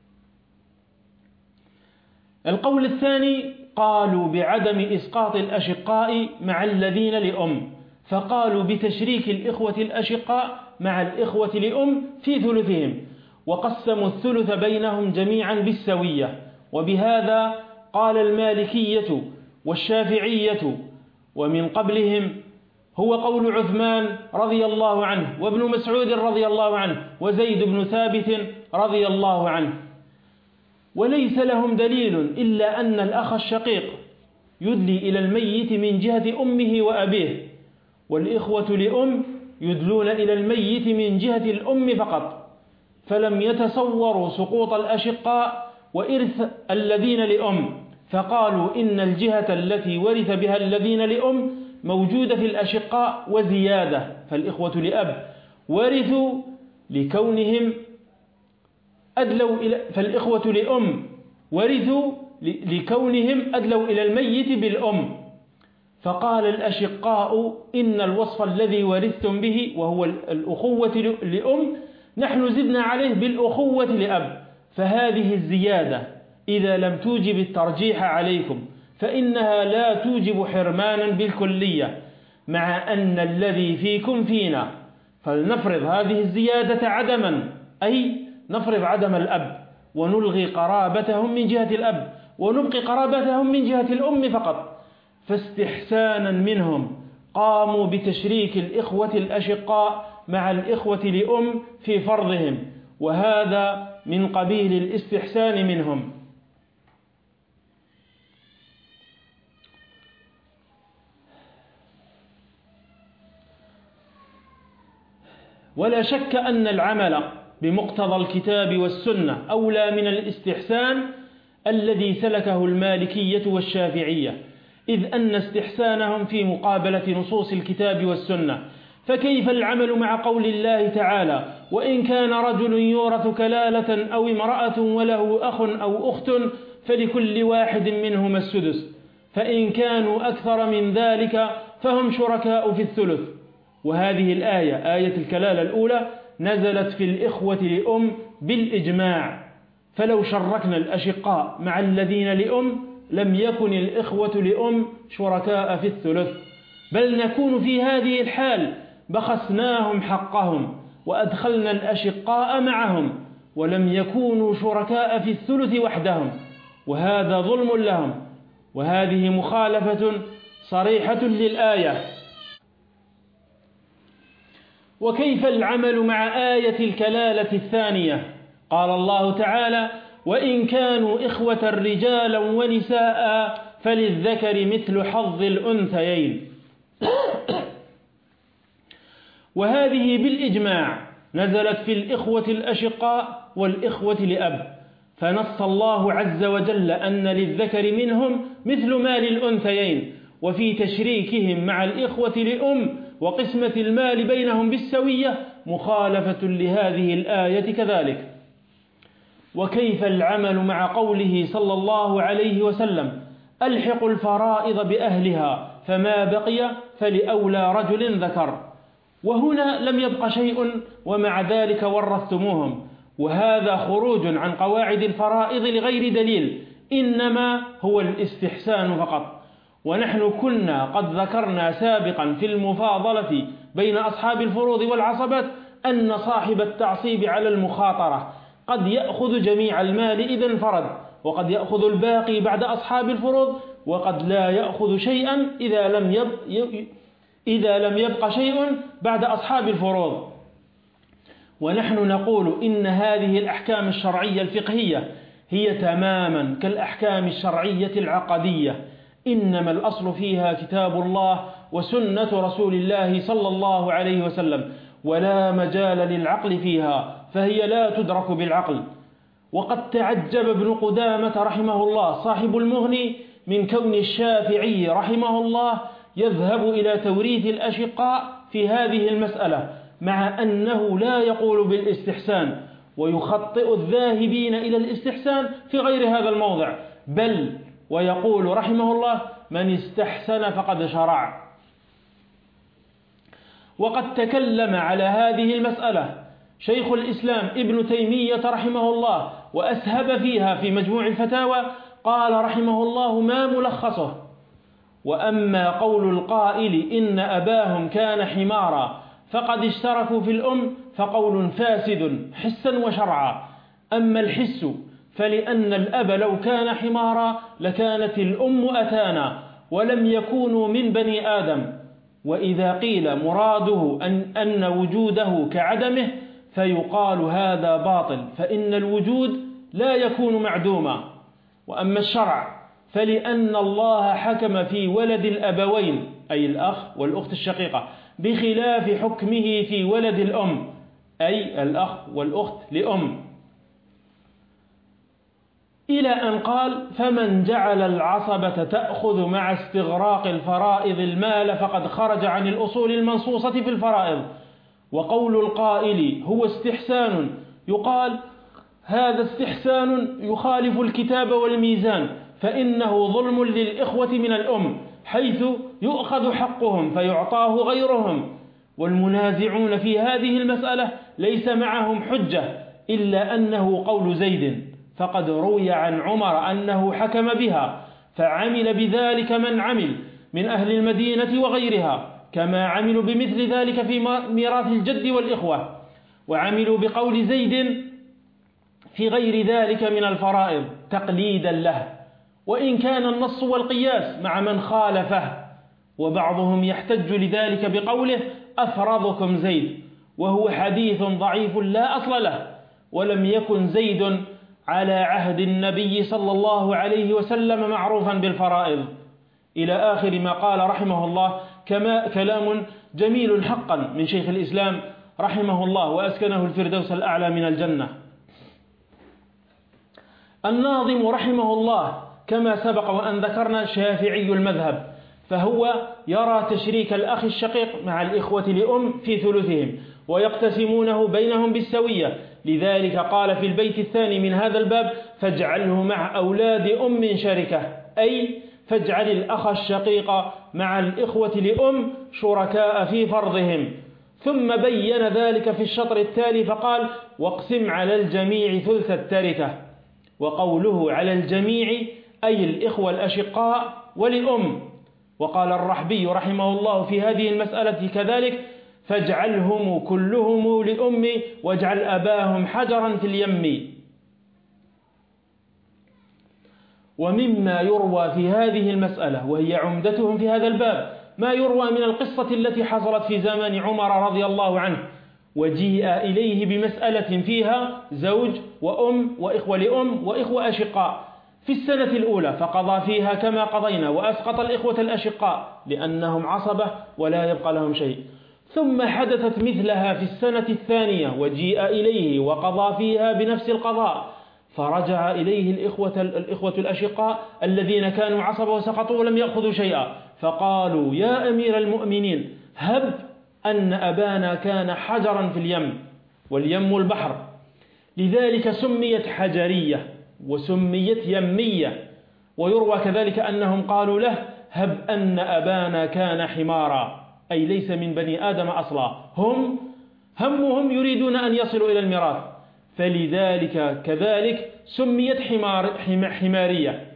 القول الثاني قالوا بعدم إسقاط الأشقاء مع الذين لأم، فقالوا بتشريك الإخوة الأشقاء مع الإخوة لأم في ثلثهم، وقسموا الثلث بينهم جميعا بالسوية. وبهذا قال المالكية والشافعية، ومن قبلهم هو قول عثمان رضي الله عنه وابن مسعود رضي الله عنه وزيد بن ثابت رضي الله عنه. وليس لهم دليل إلا أن الأخ الشقيق يدلي إلى الميت من جهة أمه وأبيه، والإخوة لأم يدلون إلى الميت من جهة الأم فقط، فلم يتصوروا سقوط الأشقاء وإرث الذين لأم، فقالوا إن الجهة التي ورث بها الذين لأم موجودة في الأشقاء وزيادة، فالإخوة لأب ورثوا لكونهم أدلوا إلى فالإخوة لأم ورثوا لكونهم أدلوا إلى الميت بالأم. فقال الأشقاء إن الوصف الذي ورثتم به وهو الأخوة لأم نحن زدنا عليه بالأخوة لأب، فهذه الزيادة إذا لم توجب الترجيح عليكم فإنها لا توجب حرمانا بالكلية، مع أن الذي فيكم فينا. فلنفرض هذه الزيادة عدما، أي نفرض عدم الأب ونلغي قرابتهم من جهة الأب ونبقي قرابتهم من جهة الأم فقط. فاستحسانا منهم قاموا بتشريك الإخوة الأشقاء مع الإخوة لأم في فرضهم، وهذا من قبيل الاستحسان منهم. ولا شك أن العمل بمقتضى الكتاب والسنة أولى من الاستحسان الذي سلكه المالكية والشافعية، إذ أن استحسانهم في مقابلة نصوص الكتاب والسنة. فكيف العمل مع قول الله تعالى: وإن كان رجل يورث كلالة أو امرأة وله أخ أو أخت فلكل واحد منهما السدس، فإن كانوا أكثر من ذلك فهم شركاء في الثلث. وهذه الآية آية الكلالة الأولى نزلت في الإخوة لأم بالإجماع، فلو شركنا الأشقاء مع الذين لأم لم يكن الإخوة لأم شركاء في الثلث، بل نكون في هذه الحال بخسناهم حقهم وأدخلنا الأشقاء معهم ولم يكونوا شركاء في الثلث وحدهم، وهذا ظلم لهم، وهذه مخالفة صريحة للآية. وكيف العمل مع آية الكلالة الثانية؟ قال الله تعالى: وإن كانوا إخوة رجالا ونساء فللذكر مثل حظ الأنثيين. وهذه بالإجماع نزلت في الإخوة الأشقاء والإخوة لأب، فنص الله عز وجل أن للذكر منهم مثل ما للأنثيين، وفي تشريكهم مع الإخوة لأم وقسمة المال بينهم بالسوية مخالفة لهذه الآية كذلك. وكيف العمل مع قوله صلى الله عليه وسلم: ألحق الفرائض بأهلها فما بقي فلأولى رجل ذكر، وهنا لم يبق شيء ومع ذلك ورثتموهم، وهذا خروج عن قواعد الفرائض لغير دليل، إنما هو الاستحسان فقط. ونحن كنا قد ذكرنا سابقا في المفاضلة بين أصحاب الفروض والعصبات أن صاحب التعصيب على المخاطرة قد يأخذ جميع المال إذا انفرد، وقد يأخذ الباقي بعد أصحاب الفروض، وقد لا يأخذ شيئا إذا لم يبق, إذا لم يبق شيء بعد أصحاب الفروض. ونحن نقول إن هذه الأحكام الشرعية الفقهية هي تماما كالأحكام الشرعية العقدية، إنما الأصل فيها كتاب الله وسنة رسول الله صلى الله عليه وسلم، ولا مجال للعقل فيها، فهي لا تدرك بالعقل. وقد تعجب ابن قدامة رحمه الله صاحب المغني من كون الشافعي رحمه الله يذهب إلى توريث الأشقاء في هذه المسألة، مع أنه لا يقول بالاستحسان، ويخطئ الذاهبين إلى الاستحسان في غير هذا الموضع، بل ويقول رحمه الله: من استحسن فقد شرع. وقد تكلم على هذه المسألة شيخ الإسلام ابن تيمية رحمه الله وأسهب فيها في مجموع الفتاوى، قال رحمه الله ما ملخصه: وأما قول القائل إن أباهم كان حمارا فقد اشتركوا في الأم فقول فاسد حسا وشرعا. أما الحس فلأن الأب لو كان حمارا لكانت الأم أتانا ولم يكونوا من بني آدم. وإذا قيل مراده أن, أن وجوده كعدمه فيقال هذا باطل، فإن الوجود لا يكون معدوما. وأما الشرع فلأن الله حكم في ولد الأبوين أي الأخ والأخت الشقيقة بخلاف حكمه في ولد الأم أي الأخ والأخت لأم، إلى أن قال: فمن جعل العصبة تأخذ مع استغراق الفرائض المال فقد خرج عن الأصول المنصوصة في الفرائض. وقول القائل هو استحسان، يقال هذا استحسان يخالف الكتاب والميزان، فإنه ظلم للإخوة من الأم، حيث يؤخذ حقهم فيعطاه غيرهم. والمنازعون في هذه المسألة ليس معهم حجة إلا أنه قول زيد، فقد روي عن عمر أنه حكم بها، فعمل بذلك من عمل من أهل المدينة وغيرها، كما عملوا بمثل ذلك في ميراث الجد والإخوة، وعملوا بقول زيد في غير ذلك من الفرائض تقليدا له، وإن كان النص والقياس مع من خالفه. وبعضهم يحتج لذلك بقوله أفرضكم زيد، وهو حديث ضعيف لا أصل له، ولم يكن زيد على عهد النبي صلى الله عليه وسلم معروفا بالفرائض، إلى آخر ما قال رحمه الله. كما كلام جميل حقا من شيخ الإسلام رحمه الله، وأسكنه الفردوس الأعلى من الجنة. الناظم رحمه الله كما سبق وأن ذكرنا شافعي المذهب، فهو يرى تشريك الأخ الشقيق مع الإخوة لأم في ثلثهم، ويقتسمونه بينهم بالسوية. لذلك قال في البيت الثاني من هذا الباب فاجعله مع أولاد أم شركة، أي فاجعل الأخ الشقيق مع الإخوة لأم شركاء في فرضهم. ثم بين ذلك في الشطر التالي فقال واقسم على الجميع ثلث التركة. وقوله على الجميع أي الإخوة الأشقاء ولأم. وقال الرحبي رحمه الله في هذه المسألة كذلك فاجعلهم كلهم لأم واجعل أباهم حجرا في اليم. ومما يروى في هذه المسألة وهي عمدتهم في هذا الباب ما يروى من القصة التي حصلت في زمان عمر رضي الله عنه، وجيء إليه بمسألة فيها زوج وأم وإخوة لأم وإخوة أشقاء في السنة الأولى، فقضى فيها كما قضينا وأسقط الإخوة الأشقاء لأنهم عصبة ولا يبقى لهم شيء. ثم حدثت مثلها في السنة الثانية وجيء إليه وقضى فيها بنفس القضاء، فرجع إليه الإخوة, الإخوة الأشقاء الذين كانوا عصبة وسقطوا ولم يأخذوا شيئا، فقالوا يا أمير المؤمنين هب أن أبانا كان حجرا في اليم، واليم البحر، لذلك سميت حجرية وسميت يمية. ويروى كذلك أنهم قالوا له هب أن أبانا كان حمارا، أي ليس من بني آدم أصلا، هم همهم يريدون أن يصلوا إلى الميراث، فلذلك كذلك سميت حمار حمارية.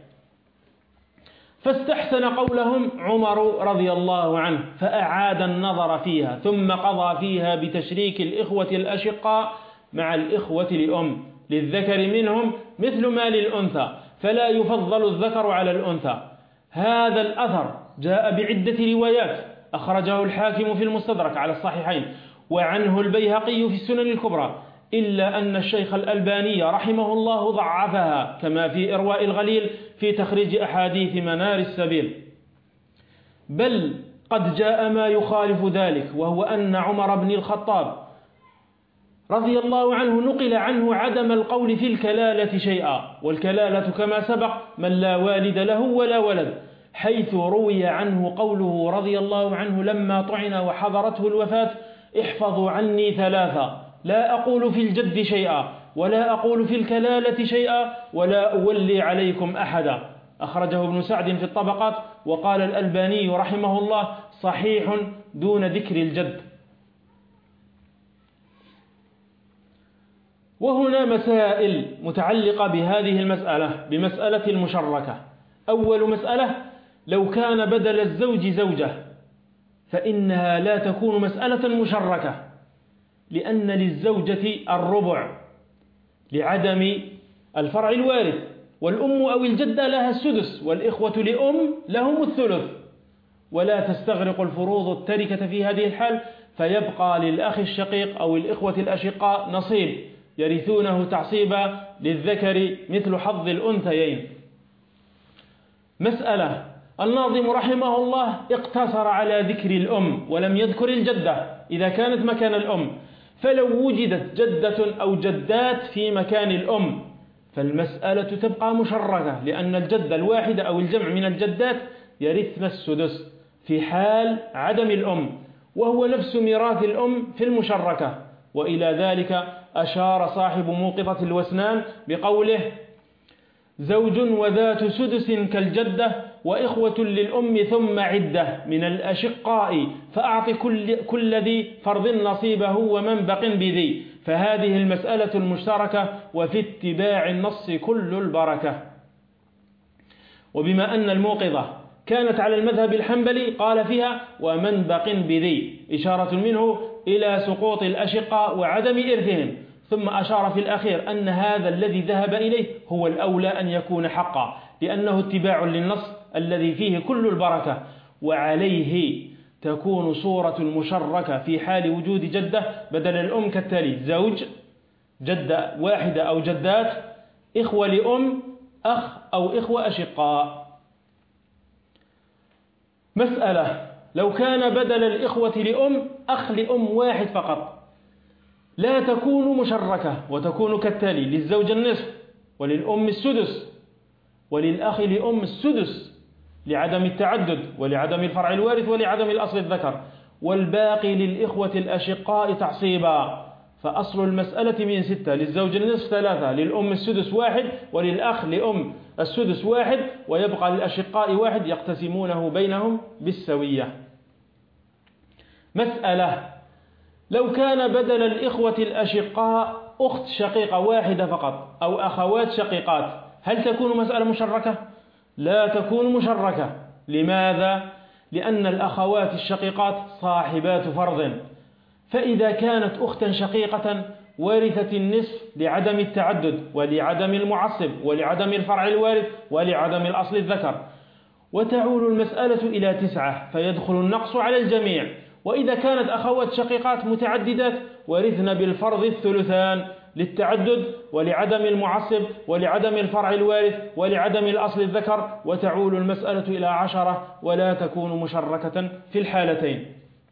فاستحسن قولهم عمر رضي الله عنه فأعاد النظر فيها، ثم قضى فيها بتشريك الإخوة الأشقاء مع الإخوة لأم، للذكر منهم مثل ما للأنثى، فلا يفضل الذكر على الأنثى. هذا الأثر جاء بعدة روايات، أخرجه الحاكم في المستدرك على الصحيحين، وعنه البيهقي في السنن الكبرى، إلا أن الشيخ الألباني رحمه الله ضعفها، كما في إرواء الغليل في تخريج أحاديث منار السبيل. بل قد جاء ما يخالف ذلك، وهو أن عمر بن الخطاب رضي الله عنه نقل عنه عدم القول في الكلالة شيئا، والكلالة كما سبق من لا والد له ولا ولد، حيث روي عنه قوله رضي الله عنه لما طعن وحضرته الوفاة احفظوا عني ثلاثة، لا أقول في الجد شيئا ولا أقول في الكلالة شيئا ولا أولي عليكم أحدا. أخرجه ابن سعد في الطبقات، وقال الألباني رحمه الله صحيح دون ذكر الجد. وهنا مسائل متعلقة بهذه المسألة بمسألة المشركة. أول مسألة لو كان بدل الزوج زوجة فإنها لا تكون مسألة مشركة، لأن للزوجة الربع لعدم الفرع الوارث، والأم أو الجدة لها السدس، والإخوة لأم لهم الثلث، ولا تستغرق الفروض التركة في هذه الحال، فيبقى للأخ الشقيق أو الإخوة الأشقاء نصيب يرثونه تعصيبا للذكر مثل حظ الأنثيين. مسألة الناظم رحمه الله اقتصر على ذكر الأم ولم يذكر الجدة إذا كانت مكان الأم، فلو وجدت جدة أو جدات في مكان الأم فالمسألة تبقى مشركة، لأن الجدة الواحدة أو الجمع من الجدات يرثن السدس في حال عدم الأم، وهو نفس ميراث الأم في المشركة. وإلى ذلك أشار صاحب موقظة الوسنان بقوله زوج وذات سدس كالجدة وإخوة للأم ثم عدة من الأشقاء فأعط كل, كل ذي فرض نصيبه ومن بق بذي، فهذه المسألة المشتركة وفي اتباع النص كل البركة. وبما أن الموقظة كانت على المذهب الحنبلي قال فيها ومن بق بذي، إشارة منه إلى سقوط الأشقاء وعدم إرثهم، ثم أشار في الأخير أن هذا الذي ذهب إليه هو الأولى أن يكون حقا، لأنه اتباع للنص الذي فيه كل البركة، وعليه تكون صورة المشركة في حال وجود جدة بدل الأم كالتالي: زوج، جدة واحدة أو جدات، إخوة لأم، أخ أو إخوة أشقاء. مسألة: لو كان بدل الإخوة لأم أخ لأم واحد فقط لا تكون مشركة، وتكون كالتالي: للزوج النصف، وللأم السدس، وللأخ لأم السدس لعدم التعدد ولعدم الفرع الوارث ولعدم الأصل الذكر، والباقي للإخوة الأشقاء تعصيبا. فأصل المسألة من ستة: للزوج النصف ثلاثة، للأم السدس واحد، وللأخ لأم السدس واحد، ويبقى للأشقاء واحد يقتسمونه بينهم بالسوية. مسألة: لو كان بدل الإخوة الأشقاء أخت شقيقة واحدة فقط أو أخوات شقيقات، هل تكون مسألة مشركة؟ لا تكون مشركة. لماذا؟ لأن الأخوات الشقيقات صاحبات فرض، فإذا كانت أختا شقيقة ورثت النصف لعدم التعدد ولعدم المعصب ولعدم الفرع الوارث ولعدم الأصل الذكر، وتعول المسألة إلى تسعة فيدخل النقص على الجميع. وإذا كانت أخوات شقيقات متعددات ورثن بالفرض الثلثان للتعدد ولعدم المعصب ولعدم الفرع الوارث ولعدم الأصل الذكر، وتعول المسألة إلى عشرة ولا تكون مشركة في الحالتين.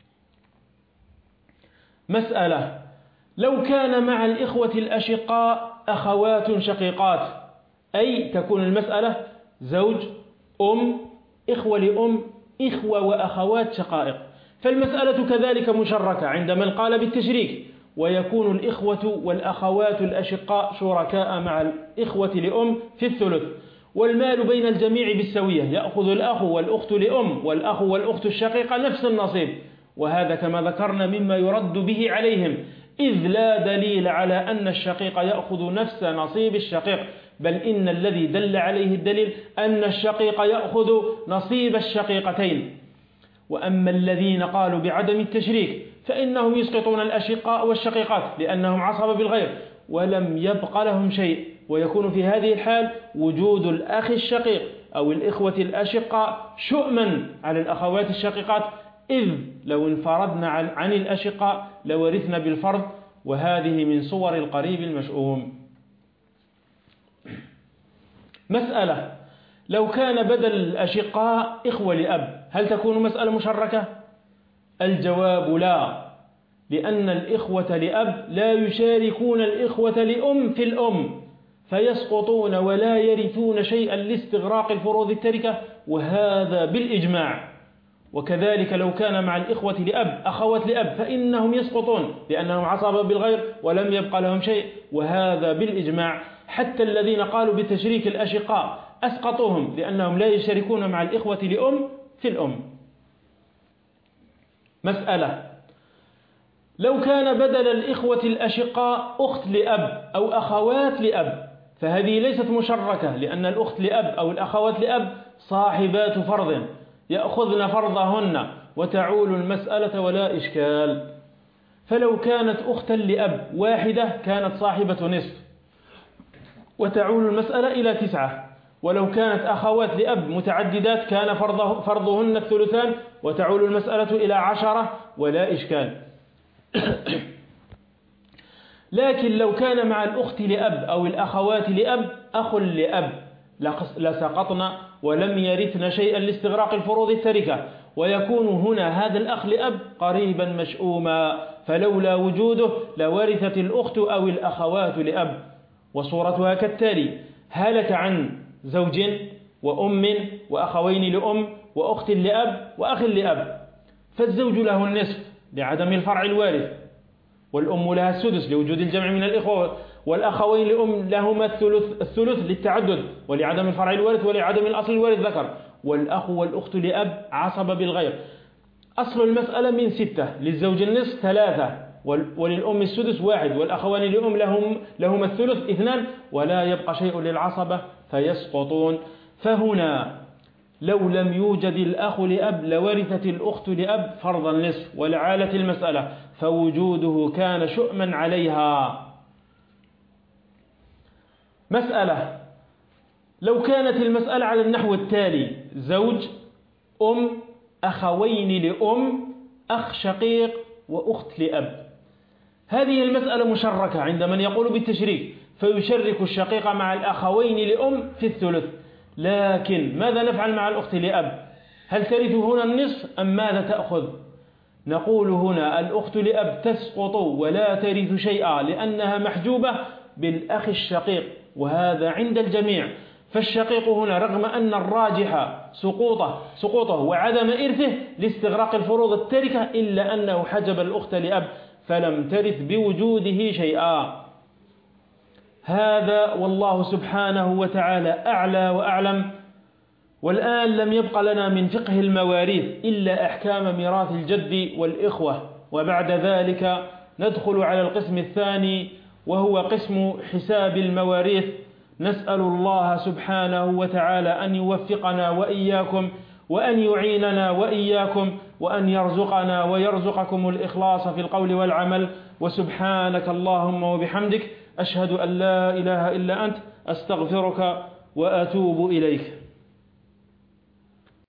مسألة: لو كان مع الإخوة الأشقاء أخوات شقيقات، أي تكون المسألة زوج، أم، إخوة لأم، إخوة وأخوات شقائق، فالمسألة كذلك مشركة عند من قال بالتشريك، ويكون الإخوة والأخوات الأشقاء شركاء مع الإخوة لأم في الثلث، والمال بين الجميع بالسوية، يأخذ الأخ والأخت لأم والأخ والأخت الشقيقة نفس النصيب، وهذا كما ذكرنا مما يرد به عليهم، إذ لا دليل على أن الشقيق يأخذ نفس نصيب الشقيق، بل إن الذي دل عليه الدليل أن الشقيق يأخذ نصيب الشقيقتين. وأما الذين قالوا بعدم التشريك فإنهم يسقطون الأشقاء والشقيقات لأنهم عصب بالغير ولم يبق لهم شيء، ويكون في هذه الحال وجود الأخ الشقيق أو الإخوة الأشقاء شؤما على الأخوات الشقيقات، إذ لو انفردنا عن الأشقاء لورثنا بالفرض، وهذه من صور القريب المشؤوم. مسألة: لو كان بدل الأشقاء إخوة لأب، هل تكون مسألة مشركة؟ الجواب لا، لأن الإخوة لأب لا يشاركون الإخوة لأم في الأم، فيسقطون ولا يرثون شيئا لاستغراق الفروض التركة، وهذا بالإجماع. وكذلك لو كان مع الإخوة لأب أخوات لأب فإنهم يسقطون لأنهم عصبوا بالغير ولم يبقى لهم شيء، وهذا بالإجماع. حتى الذين قالوا بتشريك الأشقاء أسقطوهم لأنهم لا يشاركون مع الإخوة لأم في الأم. مسألة: لو كان بدل الإخوة الأشقاء أخت لأب أو أخوات لأب، فهذه ليست مشركة، لأن الأخت لأب أو الأخوات لأب صاحبات فرض يأخذن فرضهن، وتعول المسألة ولا إشكال. فلو كانت أختا لأب واحدة كانت صاحبة نصف، وتعول المسألة إلى تسعة. ولو كانت أخوات لأب متعددات كان فرضه فرضهن الثلثان، وتعول المسألة إلى عشرة ولا إشكال. لكن لو كان مع الأخت لأب أو الأخوات لأب أخ لأب لسقطنا ولم يرثن شيئا لاستغراق الفروض التركة، ويكون هنا هذا الأخ لأب قريبا مشؤوما، فلولا وجوده لورثت الأخت أو الأخوات لأب. وصورتها كالتالي: هلك عن زوج وأم وأخوين لأم وأخت لأب وأخ لأب، فالزوج له النصف لعدم الفرع الوارث، والأم لها السدس لوجود الجمع من الإخوة، والأخوين لأم لهما الثلث, الثلث للتعدد ولعدم الفرع الوارث ولعدم الأصل الوارث ذكر. والأخ والأخت لأب عصب بالغير. أصل المسألة من ستة، للزوج النصف ثلاثة، وللأم السدس واحد، والأخوان لأم لهم لهما الثلث اثنان، ولا يبقى شيء للعصبة فيسقطون. فهنا لو لم يوجد الأخ لأب لورثت الأخت لأب فرض النصف ولعالت المسألة، فوجوده كان شؤما عليها. مسألة لو كانت المسألة على النحو التالي: زوج، أم، أخوين لأم، أخ شقيق، وأخت لأب. هذه المسألة مشركة عند من يقول بالتشريك، فيشرك الشقيق مع الأخوين لأم في الثلث. لكن ماذا نفعل مع الأخت لأب؟ هل ترث هنا النصف أم ماذا تأخذ؟ نقول هنا الأخت لأب تسقط ولا ترث شيئا لأنها محجوبة بالأخ الشقيق، وهذا عند الجميع. فالشقيق هنا رغم أن الراجح سقوطه, سقوطه وعدم إرثه لاستغراق الفروض التركة، إلا أنه حجب الأخت لأب فلم ترث بوجوده شيئا. هذا والله سبحانه وتعالى أعلى وأعلم. والآن لم يبق لنا من فقه المواريث إلا أحكام ميراث الجد والإخوة، وبعد ذلك ندخل على القسم الثاني وهو قسم حساب المواريث. نسأل الله سبحانه وتعالى أن يوفقنا وإياكم، وأن يعيننا وإياكم، وأن يرزقنا ويرزقكم الإخلاص في القول والعمل. وسبحانك اللهم وبحمدك، أشهد أن لا إله إلا أنت، أستغفرك وأتوب إليك.